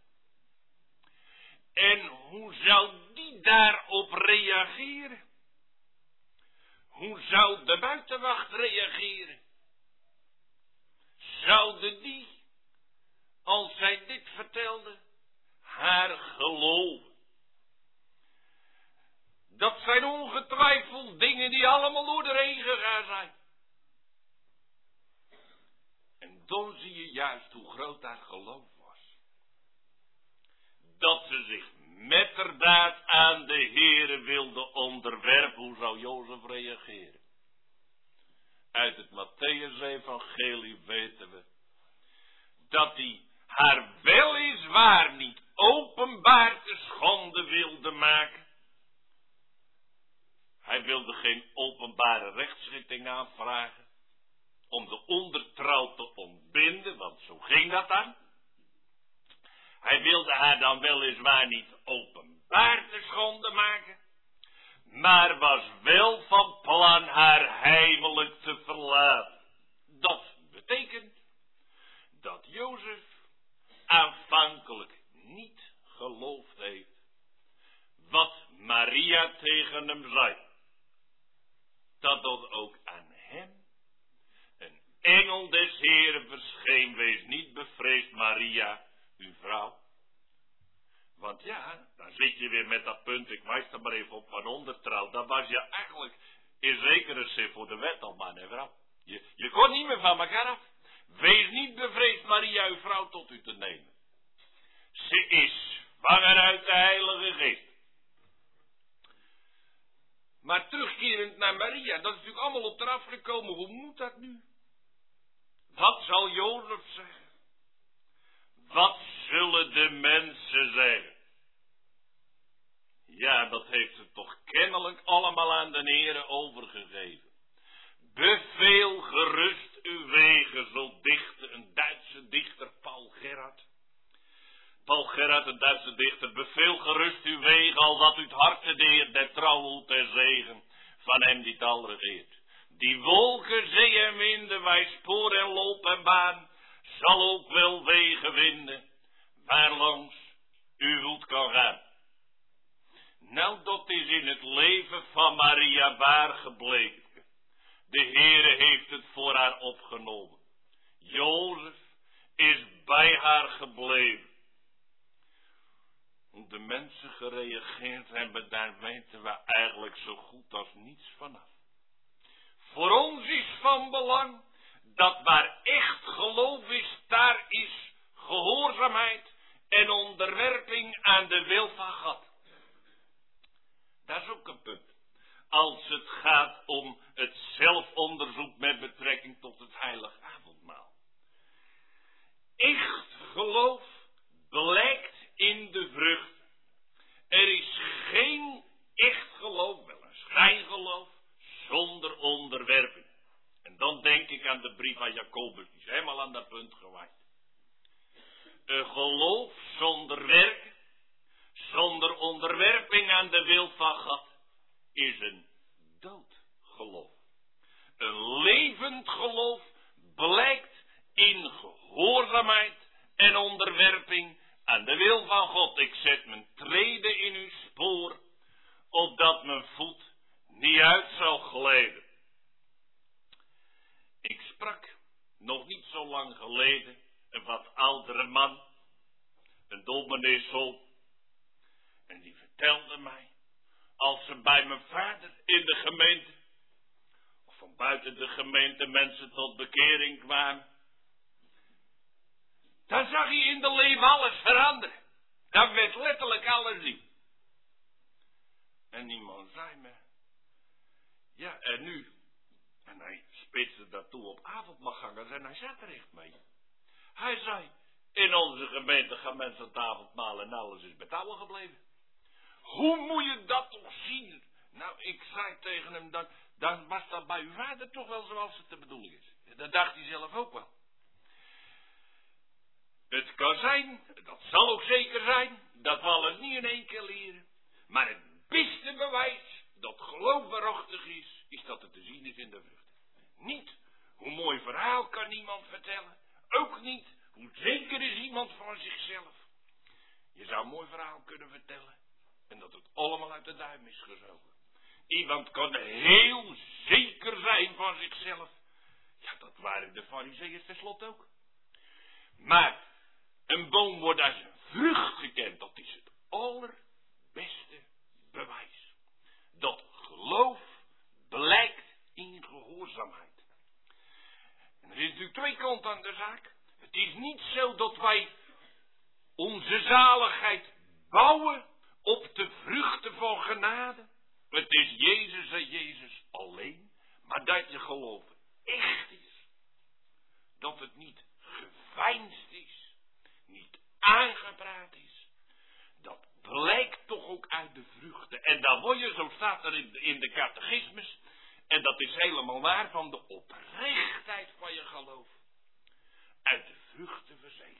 Speaker 2: En hoe zou die daarop reageren? Hoe zou de buitenwacht reageren? Zouden die, als zij dit vertelde, haar geloven? Dat zijn ongetwijfeld dingen die allemaal door de heen gegaan zijn. En dan zie je juist hoe groot haar geloof was. Dat ze zich metterdaad aan de Heere wilde onderwerpen. Hoe zou Jozef reageren? Uit het Mattheüs-evangelie weten we dat hij haar weliswaar niet openbaar te schande wilde maken. Hij wilde geen openbare rechtschikking aanvragen om de ondertrouw te ontbinden, want zo ging dat dan. Hij wilde haar dan weliswaar niet openbaar te schande maken, maar was wel van plan haar heimelijk te verlaten. Dat betekent dat Jozef aanvankelijk niet geloofd heeft wat Maria tegen hem zei. Dat ook aan hem een engel des Heeren verscheen. Wees niet bevreesd, Maria, uw vrouw. Want ja, dan zit je weer met dat punt, ik wijs er maar even op, van ondertrouw. Dat was je eigenlijk in zekere zin voor de wet al, man en vrouw. Je kon niet meer van elkaar af. Wees niet bevreesd, Maria, uw vrouw, tot u te nemen. Ze is zwanger uit de Heilige Geest. Maar terugkerend naar Maria, dat is natuurlijk allemaal op eraf gekomen. Hoe moet dat nu? Wat zal Jozef zeggen? Wat zullen de mensen zeggen? Ja, dat heeft ze toch kennelijk allemaal aan de Heere overgegeven. Beveel gerust uw wegen, zo dichtte een Duitse dichter, Paul Gerhardt. Paul Gerhardt, een Duitse dichter, beveel gerust uw wegen, al wat u het harte deert, der trouw hoed der zegen, van hem die het al regeert. Die wolken, zee en winden, wij spoor en loop en baan, zal ook wel wegen vinden, waar langs uw hoed kan gaan. Nou, dat is in het leven van Maria waar gebleken. De Heere heeft het voor haar opgenomen. Jozef is bij haar gebleven. Hoe de mensen gereageerd hebben, daar weten we eigenlijk zo goed als niets vanaf. Voor ons is van belang dat waar echt geloof is, daar is gehoorzaamheid en onderwerping aan de wil van God. Dat is ook een punt. Als het gaat om het zelfonderzoek met betrekking tot het heilig avondmaal. Echt geloof blijkt in de vrucht. Er is geen echt geloof, wel een schijngeloof, zonder onderwerping. En dan denk ik aan de brief aan Jacobus, die is helemaal aan dat punt gewijd. Een geloof zonder werk, zonder onderwerping aan de wil van God, is een dood geloof. Een levend geloof blijkt in gehoorzaamheid en onderwerping aan de wil van God. Ik zet mijn treden in uw spoor, opdat mijn voet niet uit zal glijden. Ik sprak nog niet zo lang geleden een wat oudere man, een domineeszoon, en die vertelde mij, als ze bij mijn vader in de gemeente, of van buiten de gemeente mensen tot bekering kwamen, dan zag je in de leven alles veranderen. Dan werd letterlijk alles zien. En die man zei me, ja en nu? En hij spitste dat toe op avondmaalgangers en hij zat er echt mee. Hij zei, in onze gemeente gaan mensen het avondmaal en alles is betouwen gebleven. Hoe moet je dat toch zien? Nou, ik zei tegen hem, dan was dat bij uw vader toch wel zoals het de bedoeling is. Dat dacht hij zelf ook wel. Het kan zijn, dat zal ook zeker zijn, dat we alles niet in één keer leren. Maar het beste bewijs dat geloof waarachtig is dat het te zien is in de vrucht. Niet hoe mooi verhaal kan niemand vertellen. Ook niet hoe zeker is iemand van zichzelf. Je zou een mooi verhaal kunnen vertellen en dat het allemaal uit de duim is gezogen. Iemand kan heel zeker zijn van zichzelf. Ja, dat waren de Farizeeërs tenslotte ook. Maar een boom wordt als een vrucht gekend. Dat is het allerbeste bewijs. Dat geloof blijkt in gehoorzaamheid. En er is natuurlijk twee kanten aan de zaak. Het is niet zo dat wij onze zaligheid bouwen op de vruchten van genade. Het is Jezus en Jezus alleen. Maar dat je geloof echt is. Dat het niet geveinsd is. Niet aangepraat is. Dat blijkt toch ook uit de vruchten. En dan word je, zo staat er in de catechismus, en dat is helemaal waar, van de oprechtheid van je geloof uit de vruchten verzekerd.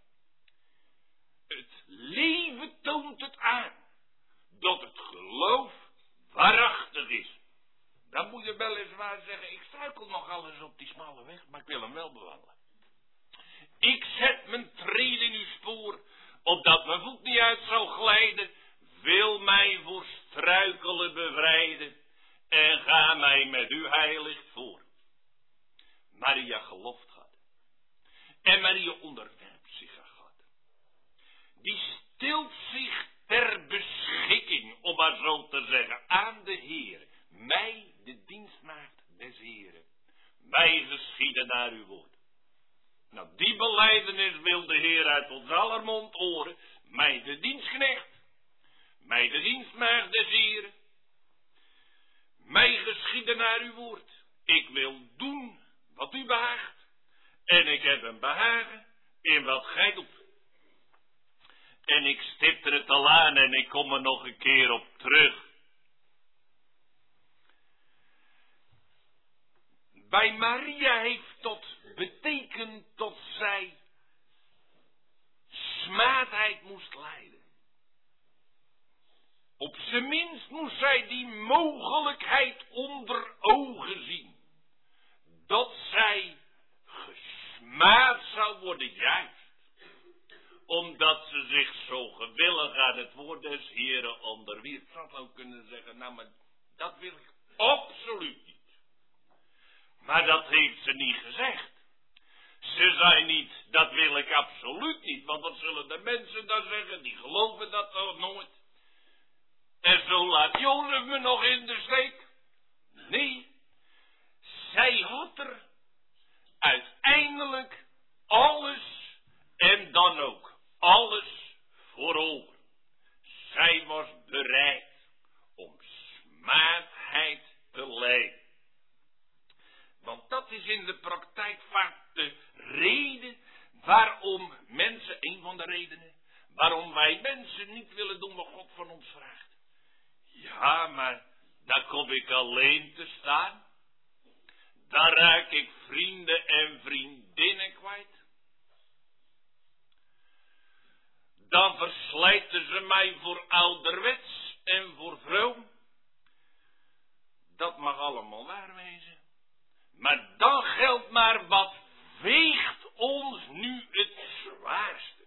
Speaker 2: Het leven toont het aan dat het geloof waarachtig is. Dan moet je weliswaar zeggen, ik struikel nogal eens op die smalle weg, maar ik wil hem wel bewandelen. Ik zet mijn treden in uw spoor, opdat mijn voet niet uit zal glijden. Wil mij voor struikelen bevrijden en ga mij met uw heilig voor. Maria gelooft God. En Maria onderwerpt zich aan God. Die stilt zich ter beschikking, om maar zo te zeggen, aan de Heer. Mij, de dienstmaagd des Heeren. Mij geschieden naar uw woord. Nou, die belijdenis wil de Heer uit ons aller mond horen. Mij de dienstknecht. Mij de dienstmaagd des Heeren. Mij geschieden naar uw woord. Ik wil doen wat u behaagt. En ik heb een behagen in wat gij doet. En ik stip er het al aan en ik kom er nog een keer op terug. Bij Maria heeft dat betekend dat zij smaadheid moest lijden. Op zijn minst moest zij die mogelijkheid onder ogen zien. Dat zij gesmaad zou worden, juist. Omdat ze zich zo gewillig aan het woord des Heren onderwierp. Ik zou ook kunnen zeggen, nou maar dat wil ik absoluut niet. Maar dat heeft ze niet gezegd. Ze zei niet, dat wil ik absoluut niet. Want wat zullen de mensen dan zeggen, die geloven dat toch nooit. En zo laat Jozef me nog in de steek. Nee, zij had er uiteindelijk alles en dan ook alles voor ogen. Zij was bereid om smaadheid te lijden. Want dat is in de praktijk vaak de reden waarom mensen, een van de redenen, waarom wij mensen niet willen doen wat God van ons vraagt. Ja, Dan kom ik alleen te staan. Dan raak ik vrienden en vriendinnen kwijt. Dan verslijten ze mij voor ouderwets en voor vroom. Dat mag allemaal waar wezen. Maar dan geldt maar, wat weegt ons nu het zwaarste?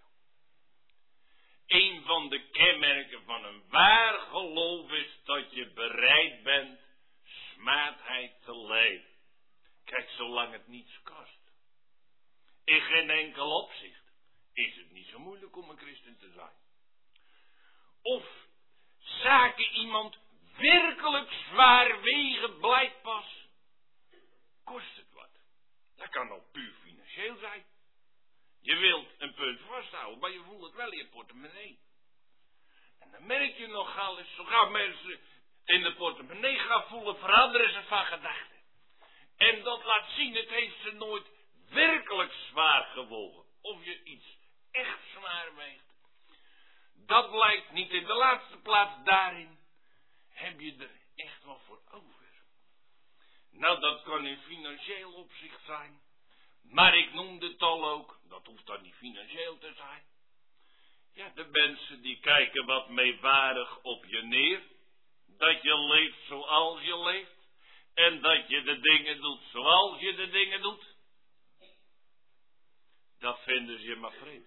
Speaker 2: Een van de kenmerken van een waar geloof is dat je bereid bent smaadheid te lijden. Kijk, zolang het niets kost. In geen enkel opzicht is het niet zo moeilijk om een christen te zijn. Of zaken iemand werkelijk zwaar wegen blijkt pas, kost het wat. Dat kan ook puur financieel zijn. Je wilt een punt vasthouden, maar je voelt het wel in je portemonnee. En dan merk je nogal eens, zo gaan mensen in de portemonnee gaan voelen, veranderen ze van gedachten. En dat laat zien, het heeft ze nooit werkelijk zwaar gewogen. Of je iets echt zwaar weegt. Dat blijkt niet. In de laatste plaats daarin heb je er echt wel voor over. Nou, dat kan in financieel opzicht zijn. Maar ik noemde het al ook, dat hoeft dan niet financieel te zijn. Ja, de mensen die kijken wat meewarig op je neer. Dat je leeft zoals je leeft. En dat je de dingen doet zoals je de dingen doet. Dat vinden ze je maar vreemd.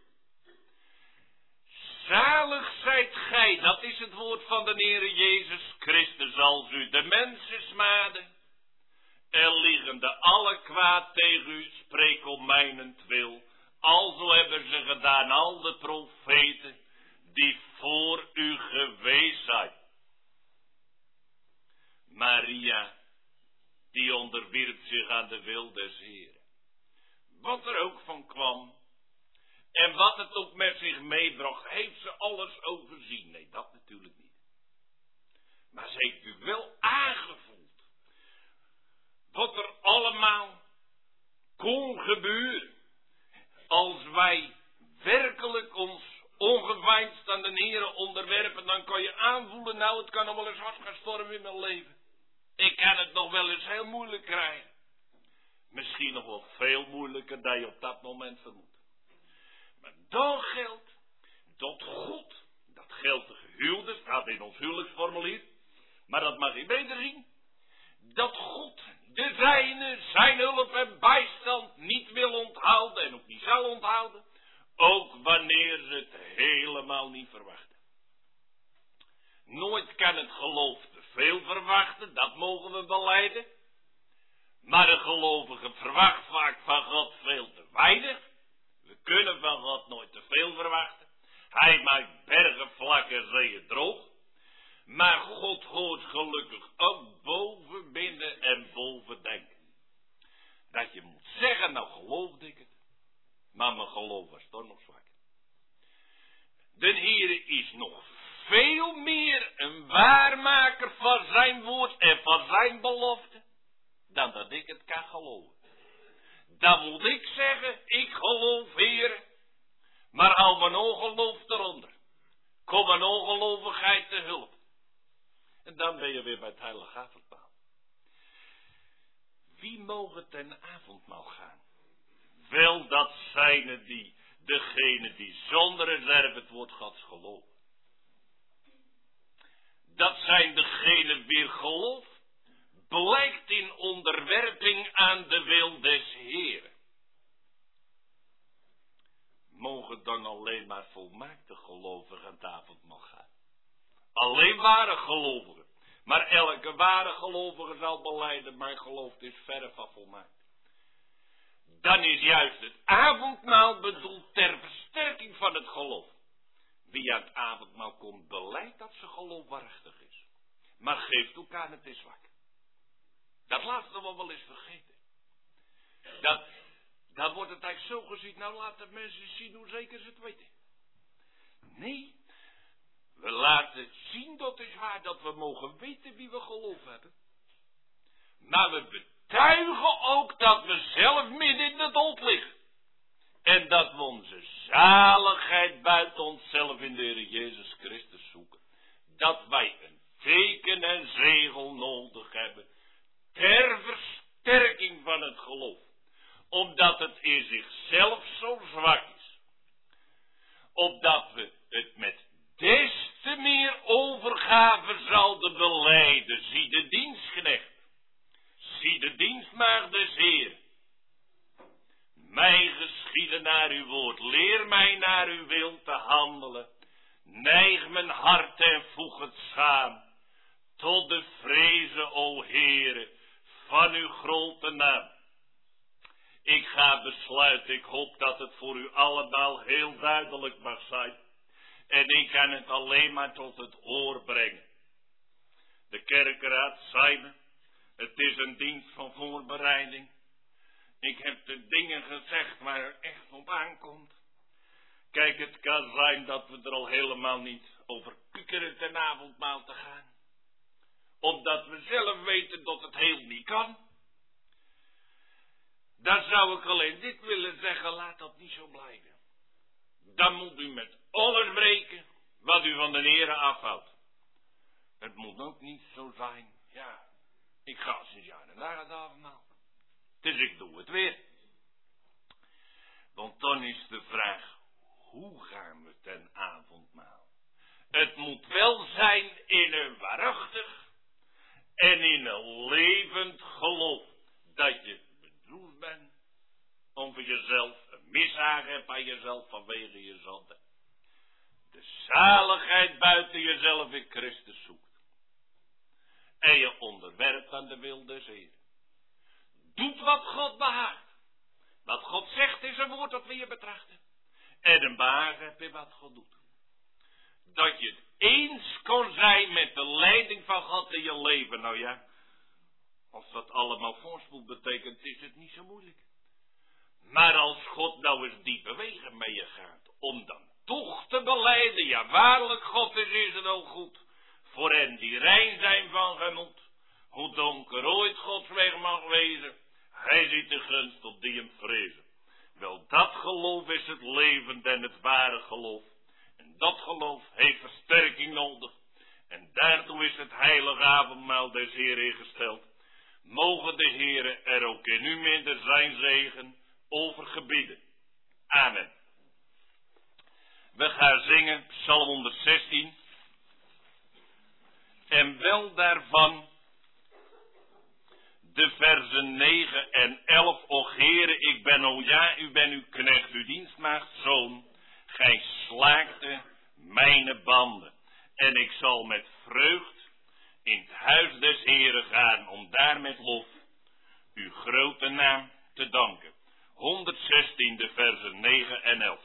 Speaker 2: Zalig zijt gij, dat is het woord van de Heere Jezus Christus, als u de mensen smaden. Er liggende alle kwaad tegen u, spreek om mijnentwil. Alzo hebben ze gedaan al de profeten die voor u geweest zijn. Maria, die onderwierp zich aan de wil des Heeren. Wat er ook van kwam, en wat het ook met zich meebracht, heeft ze alles overzien? Nee, dat natuurlijk niet. Maar ze heeft u wel aangevoeld wat er allemaal kon gebeuren als wij werkelijk ons ongeveinsd aan de Heere onderwerpen. Dan kan je aanvoelen, nou, het kan nog wel eens hard gaan stormen in mijn leven. Ik kan het nog wel eens heel moeilijk krijgen. Misschien nog wel veel moeilijker dan je op dat moment vermoedt. Maar dan geldt dat God, dat geldt de gehuwde, staat in ons huwelijksformulier, maar dat mag je beter zien, dat God de zijne, zijn hulp en bijstand niet wil onthouden en ook niet zal onthouden, ook wanneer ze het helemaal niet verwachten. Nooit kan het geloof te veel verwachten, dat mogen we belijden. Maar de gelovige verwacht vaak van God veel te weinig. We kunnen van God nooit te veel verwachten. Hij maakt bergen vlak en zeeën droog. Maar God hoort gelukkig ook boven binnen en boven denken. Dat je moet zeggen, nou geloofde ik het. Maar mijn geloof was toch nog zwak. De Heere is nog veel meer een waarmaker van zijn woord en van zijn belofte, dan dat ik het kan geloven. Dan moet ik zeggen, ik geloof, Heere, maar hou mijn ongeloof eronder. Kom mijn ongelovigheid te hulp. En dan ben je weer bij het heilige avondmaal. Wie mogen ten avondmaal gaan? Wel, dat zijn degenen die zonder reserve het woord Gods geloven. Dat zijn degenen wie geloof blijkt in onderwerping aan de wil des Heeren. Mogen dan alleen maar volmaakte gelovigen aan het avondmaal gaan. Alleen ware gelovigen. Maar elke ware gelovige zal belijden, mijn geloof is verre van volmaakt. Dan is juist het avondmaal bedoeld ter versterking van het geloof. Wie aan het avondmaal komt, belijdt dat ze geloofwaardig is. Maar geeft ook aan, het is zwak. Dat laatste wel eens vergeten. Dan wordt het eigenlijk zo gezien, nou laten mensen zien hoe zeker ze het weten. Nee, we laten zien, dat is waar, dat we mogen weten wie we geloof hebben. Maar we betuigen ook dat we zelf midden in de dood liggen. En dat we onze zaligheid buiten onszelf in de Heer Jezus Christus zoeken. Dat wij een teken en zegel versterking van het geloof. Omdat het in zichzelf zo zwak is. Opdat we het met des te meer overgave zouden belijden. Zie de dienstknecht. Zie de dienstmaagd des Heer. Mij geschieden naar uw woord. Leer mij naar uw wil te handelen. Neig mijn hart en voeg het samen. Tot de vreze, o Heere, van uw grote naam. Ik ga besluiten. Ik hoop dat het voor u allemaal heel duidelijk mag zijn. En ik kan het alleen maar tot het oor brengen. De kerkraad zei me, het is een dienst van voorbereiding. Ik heb de dingen gezegd waar er echt op aankomt. Kijk, het kan zijn dat we er al helemaal niet over piekeren ten avondmaal te gaan. Omdat we zelf weten dat het heel niet kan. Dan zou ik alleen dit willen zeggen, laat dat niet zo blijven. Dan moet u met alles breken wat u van de Heere afhoudt. Het moet ook niet zo zijn, ja, ik ga sinds jaren naar het avondmaal. Dus ik doe het weer. Want dan is de vraag, hoe gaan we ten avondmaal? Het moet wel zijn in een waarachtig en in een levend geloof. Dat je bedroefd bent om voor jezelf een mishagen hebt aan jezelf vanwege je zonde. De zaligheid buiten jezelf in Christus zoekt. En je onderwerpt aan de wil des Heeren. Doet wat God behaagt. Wat God zegt is een woord dat we je betrachten. En een behagen heb je wat God doet. Dat je het eens kon zijn met de leiding van God in je leven. Nou ja, als dat allemaal voorspoed betekent, is het niet zo moeilijk. Maar als God nou eens diepe wegen mee je gaat, om dan toch te belijden, ja waarlijk, God is het ook goed. Voor hen die rein zijn van gemoed, hoe donker ooit Gods weg mag wezen, hij ziet de gunst op die hem vrezen. Wel, dat geloof is het levend en het ware geloof. En dat geloof heeft versterking nodig. En daartoe is het heilige avondmaal des Heeren ingesteld. Mogen de Heere er ook in u minder zijn zegen over gebieden. Amen. We gaan zingen Psalm 116. En wel daarvan de versen 9 en 11. O Heere, ik ben, o ja, u bent uw knecht, uw dienstmaagd zoon. Gij slaakte mijn banden. En ik zal met vreugd in het huis des Heeren gaan, om daar met lof uw grote naam te danken. 116, de versen 9 en 11.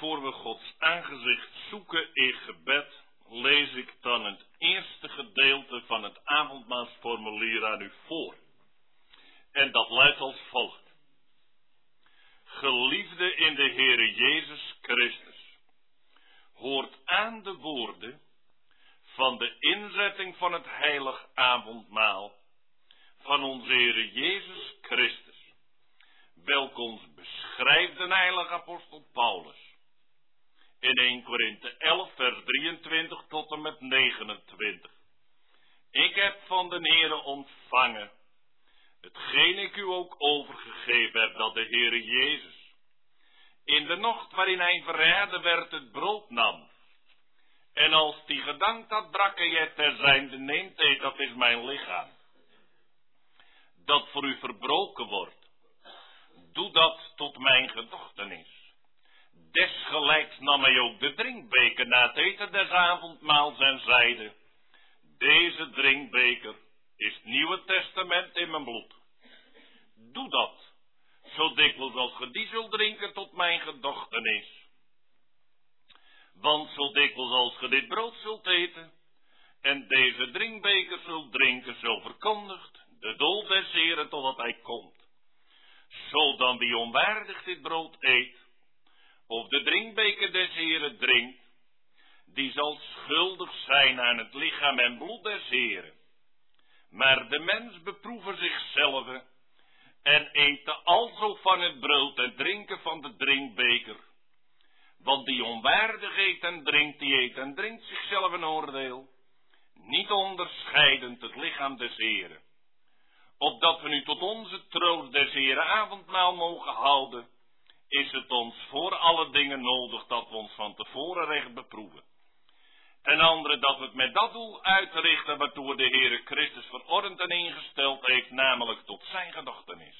Speaker 2: voor we Gods aangezicht zoeken in gebed, lees ik dan het eerste gedeelte van het avondmaalsformulier aan u voor. En dat luidt als volgt. Geliefde in de Heere Jezus Christus, hoort aan de woorden van de inzetting van het heilig avondmaal van onze Heere Jezus Christus, welk ons beschrijft de heilige apostel Paulus in 1 Korinthe 11 vers 23 tot en met 29. Ik heb van de Heere ontvangen hetgeen ik u ook overgegeven heb, dat de Heere Jezus in de nacht waarin hij verraden werd het brood nam. En als die gedankt had, brak hij het terzijde, neemt eet, dat is mijn lichaam, dat voor u verbroken wordt. Doe dat tot mijn gedachtenis. Desgelijks nam hij ook de drinkbeker na het eten des avondmaals en zeide, deze drinkbeker is het Nieuwe Testament in mijn bloed. Doe dat, zo dikwijls als ge die zult drinken tot mijn gedachtenis. Want zo dikwijls als ge dit brood zult eten en deze drinkbeker zult drinken, zo verkondigt de dood des Heren totdat hij komt. Zo dan wie onwaardig dit brood eet, of de drinkbeker des Heren drinkt, die zal schuldig zijn aan het lichaam en bloed des Heren. Maar de mens beproeve zichzelf en eten alzo van het brood en drinken van de drinkbeker. Want die onwaardig eet en drinkt zichzelf een oordeel, niet onderscheidend het lichaam des Heren. Opdat we nu tot onze troost des Heren avondmaal mogen houden, is het ons voor alle dingen nodig dat we ons van tevoren recht beproeven. Ten andere dat we het met dat doel uitrichten waartoe de Heere Christus verordend en ingesteld heeft, namelijk tot zijn gedachtenis.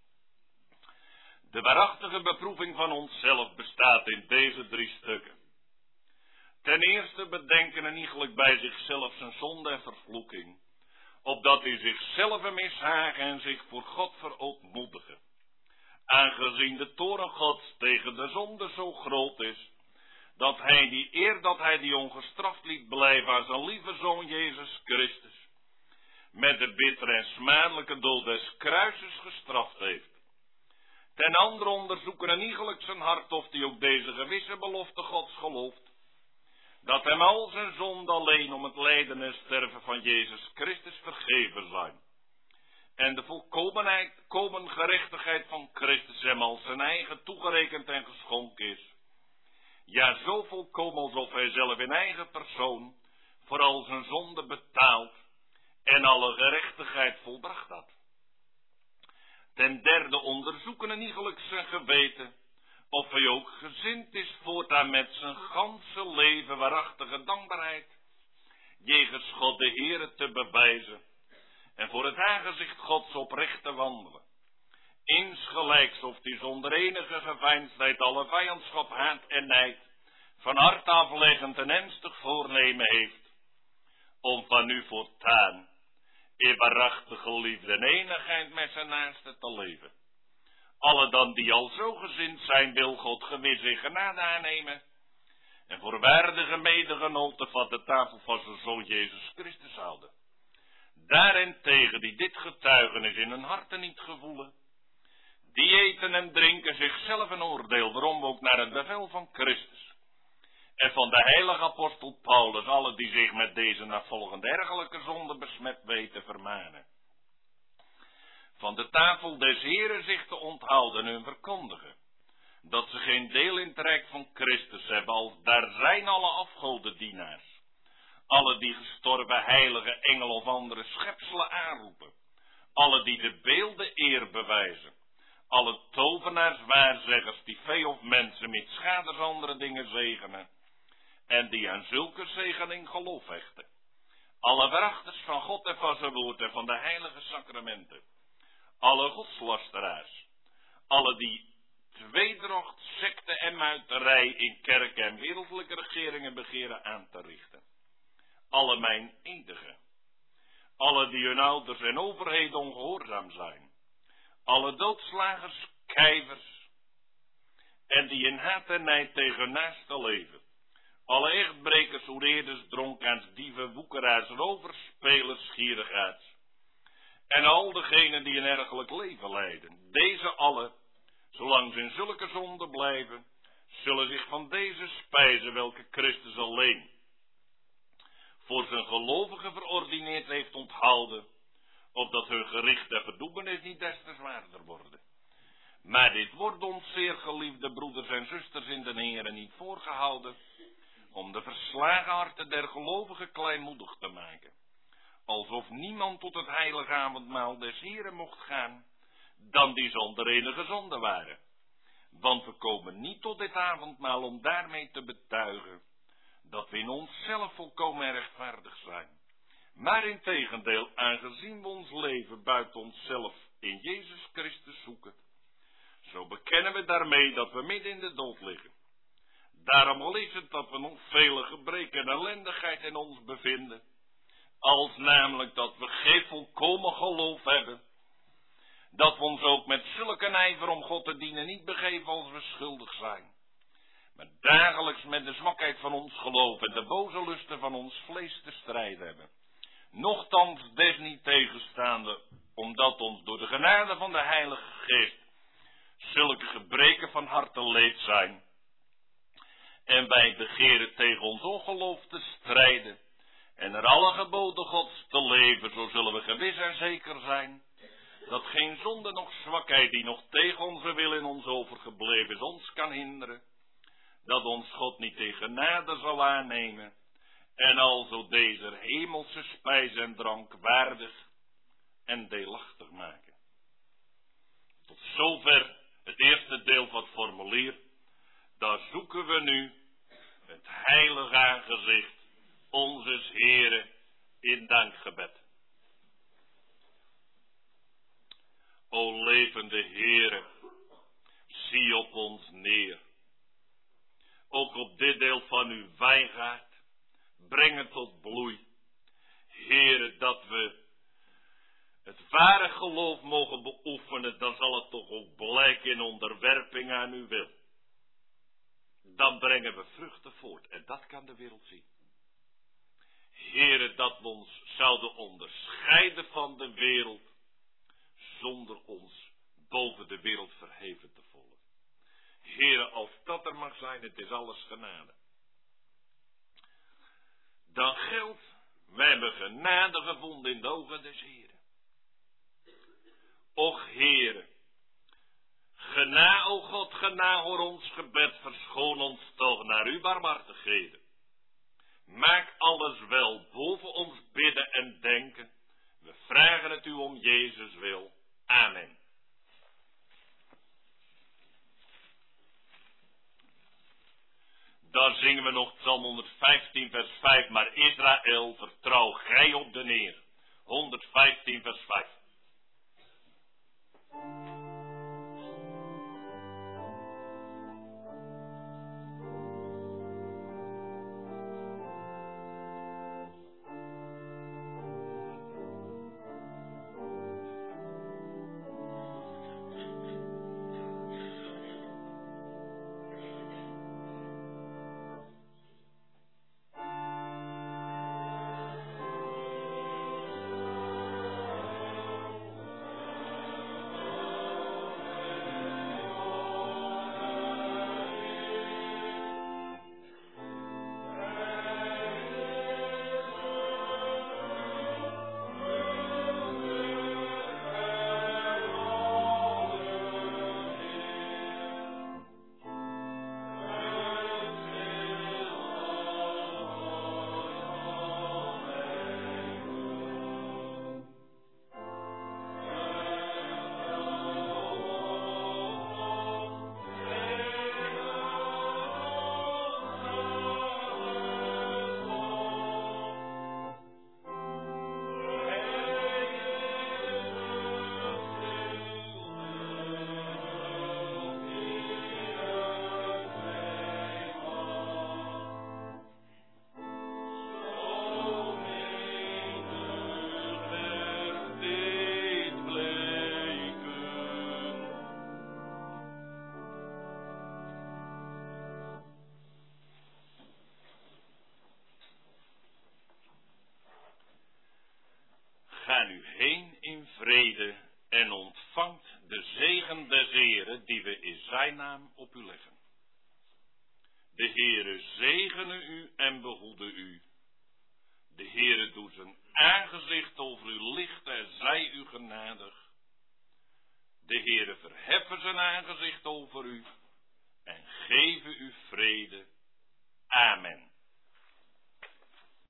Speaker 2: De waarachtige beproeving van onszelf bestaat in deze 3 stukken. Ten eerste bedenken en iegelijk bij zichzelf zijn zonde en vervloeking, opdat hij zichzelf mishagen en zich voor God verootmoedigen. Aangezien de toorn Gods tegen de zonde zo groot is, dat hij die eer dat hij die ongestraft liet blijven aan zijn lieve Zoon Jezus Christus, met de bittere en smadelijke dood des kruises gestraft heeft. Ten andere onderzoeken en iegelijk zijn hart of hij ook deze gewisse belofte Gods gelooft, dat hem al zijn zonde alleen om het lijden en sterven van Jezus Christus vergeven zijn. En de volkomen gerechtigheid van Christus hem als zijn eigen toegerekend en geschonken is. Ja, zo volkomen alsof hij zelf in eigen persoon voor al zijn zonde betaald en alle gerechtigheid volbracht had. Ten derde onderzoeken en iegelijk zijn geweten, of hij ook gezind is voortaan met zijn ganse leven waarachtige dankbaarheid jegens God de Heere te bewijzen en voor het aangezicht Gods oprecht te wandelen. Insgelijks of die zonder enige geveinsdheid alle vijandschap, haat en nijd van hart afleggend en ernstig voornemen heeft, om van nu voortaan in waarachtige liefde en enigheid met zijn naaste te leven. Alle dan die al zo gezind zijn, wil God gewis in genade aannemen en voor waardige medegenoten van de tafel van zijn Zoon Jezus Christus houden. Daarentegen die dit getuigenis in hun harten niet gevoelen, die eten en drinken zichzelf een oordeel, waarom we ook naar het bevel van Christus en van de heilige apostel Paulus, alle die zich met deze navolgende ergelijke zonde besmet weten, vermanen. Van de tafel des Heren zich te onthouden en hun verkondigen, dat ze geen deel in het rijk van Christus hebben, als daar zijn alle afgodendienaars, alle die gestorven heilige engel of andere schepselen aanroepen, alle die de beelden eer bewijzen, alle tovenaars, waarzeggers, die vee of mensen met schaders andere dingen zegenen, en die aan zulke zegening geloof hechten. Alle verachters van God en van zijn woord en van de heilige sacramenten, alle godslasteraars, alle die tweedracht, sekte en muiterij in kerken en wereldlijke regeringen begeren aan te richten. Alle mijn edigen, alle die hun ouders en overheden ongehoorzaam zijn, alle doodslagers, kijvers en die in haat en nijd tegen hun naaste leven. Alle echtbrekers, hoereerders, dronkaards, dieven, woekeraars, rovers, spelers, gierigaards. En al degenen die een ergelijk leven leiden. Deze alle, zolang ze in zulke zonde blijven, zullen zich van deze spijzen welke Christus alleen voor zijn gelovigen verordineerd heeft onthouden, opdat hun gericht en verdoemenis niet des te zwaarder worden. Maar dit wordt ons, zeer geliefde broeders en zusters in de Heere, niet voorgehouden, om de verslagen harten der gelovigen kleinmoedig te maken, alsof niemand tot het heilige avondmaal des Heeren mocht gaan, dan die zonder enige zonde waren. Want we komen niet tot dit avondmaal om daarmee te betuigen dat we in onszelf volkomen rechtvaardig zijn. Maar integendeel, aangezien we ons leven buiten onszelf in Jezus Christus zoeken, zo bekennen we daarmee dat we midden in de dood liggen. Daarom al is het dat we nog vele gebreken en ellendigheid in ons bevinden, als namelijk dat we geen volkomen geloof hebben, dat we ons ook met zulke ijver om God te dienen niet begeven als we schuldig zijn, maar dagelijks met de zwakheid van ons geloof en de boze lusten van ons vlees te strijden hebben. Nochtans desniettegenstaande, omdat ons door de genade van de Heilige Geest zulke gebreken van harte leed zijn, en wij begeren tegen ons ongeloof te strijden, en naar alle geboden Gods te leven, zo zullen we gewis en zeker zijn, dat geen zonde nog zwakheid die nog tegen onze wil in ons overgebleven is, ons kan hinderen, dat ons God niet in genade zal aannemen, en alzo deze hemelse spijs en drank waardig en deelachtig maken. Tot zover het eerste deel van het formulier. Daar zoeken we nu het heilige aangezicht onzes Heere in dankgebed. O levende Heere, zie op ons neer. Ook op dit deel van uw wijngaard, breng het tot bloei. Heere, dat we het ware geloof mogen beoefenen, dan zal het toch ook blijken in onderwerping aan uw wil. Dan brengen we vruchten voort en dat kan de wereld zien. Heere, dat we ons zouden onderscheiden van de wereld, zonder ons boven de wereld verheven te voelen. Heere, als dat er mag zijn, het is alles genade. Dan geldt, wij hebben genade gevonden in de ogen des Heeren. Och Heere, o God, hoor ons gebed, verschoon ons toch naar uw barmhartigheden. Maak alles wel boven ons bidden en denken. We vragen het u om Jezus wil. Amen. Dan zingen we nog Psalm 115 vers 5. Maar Israël, vertrouw gij op de Heer. 115 vers 5. vrede en ontvangt de zegen des Heeren die we in zijn naam op u leggen. De Heere zegene u en behoede u. De Heere doet zijn aangezicht over u lichten en zij u genadig. De Heere verheffen zijn aangezicht over u en geven u vrede. Amen.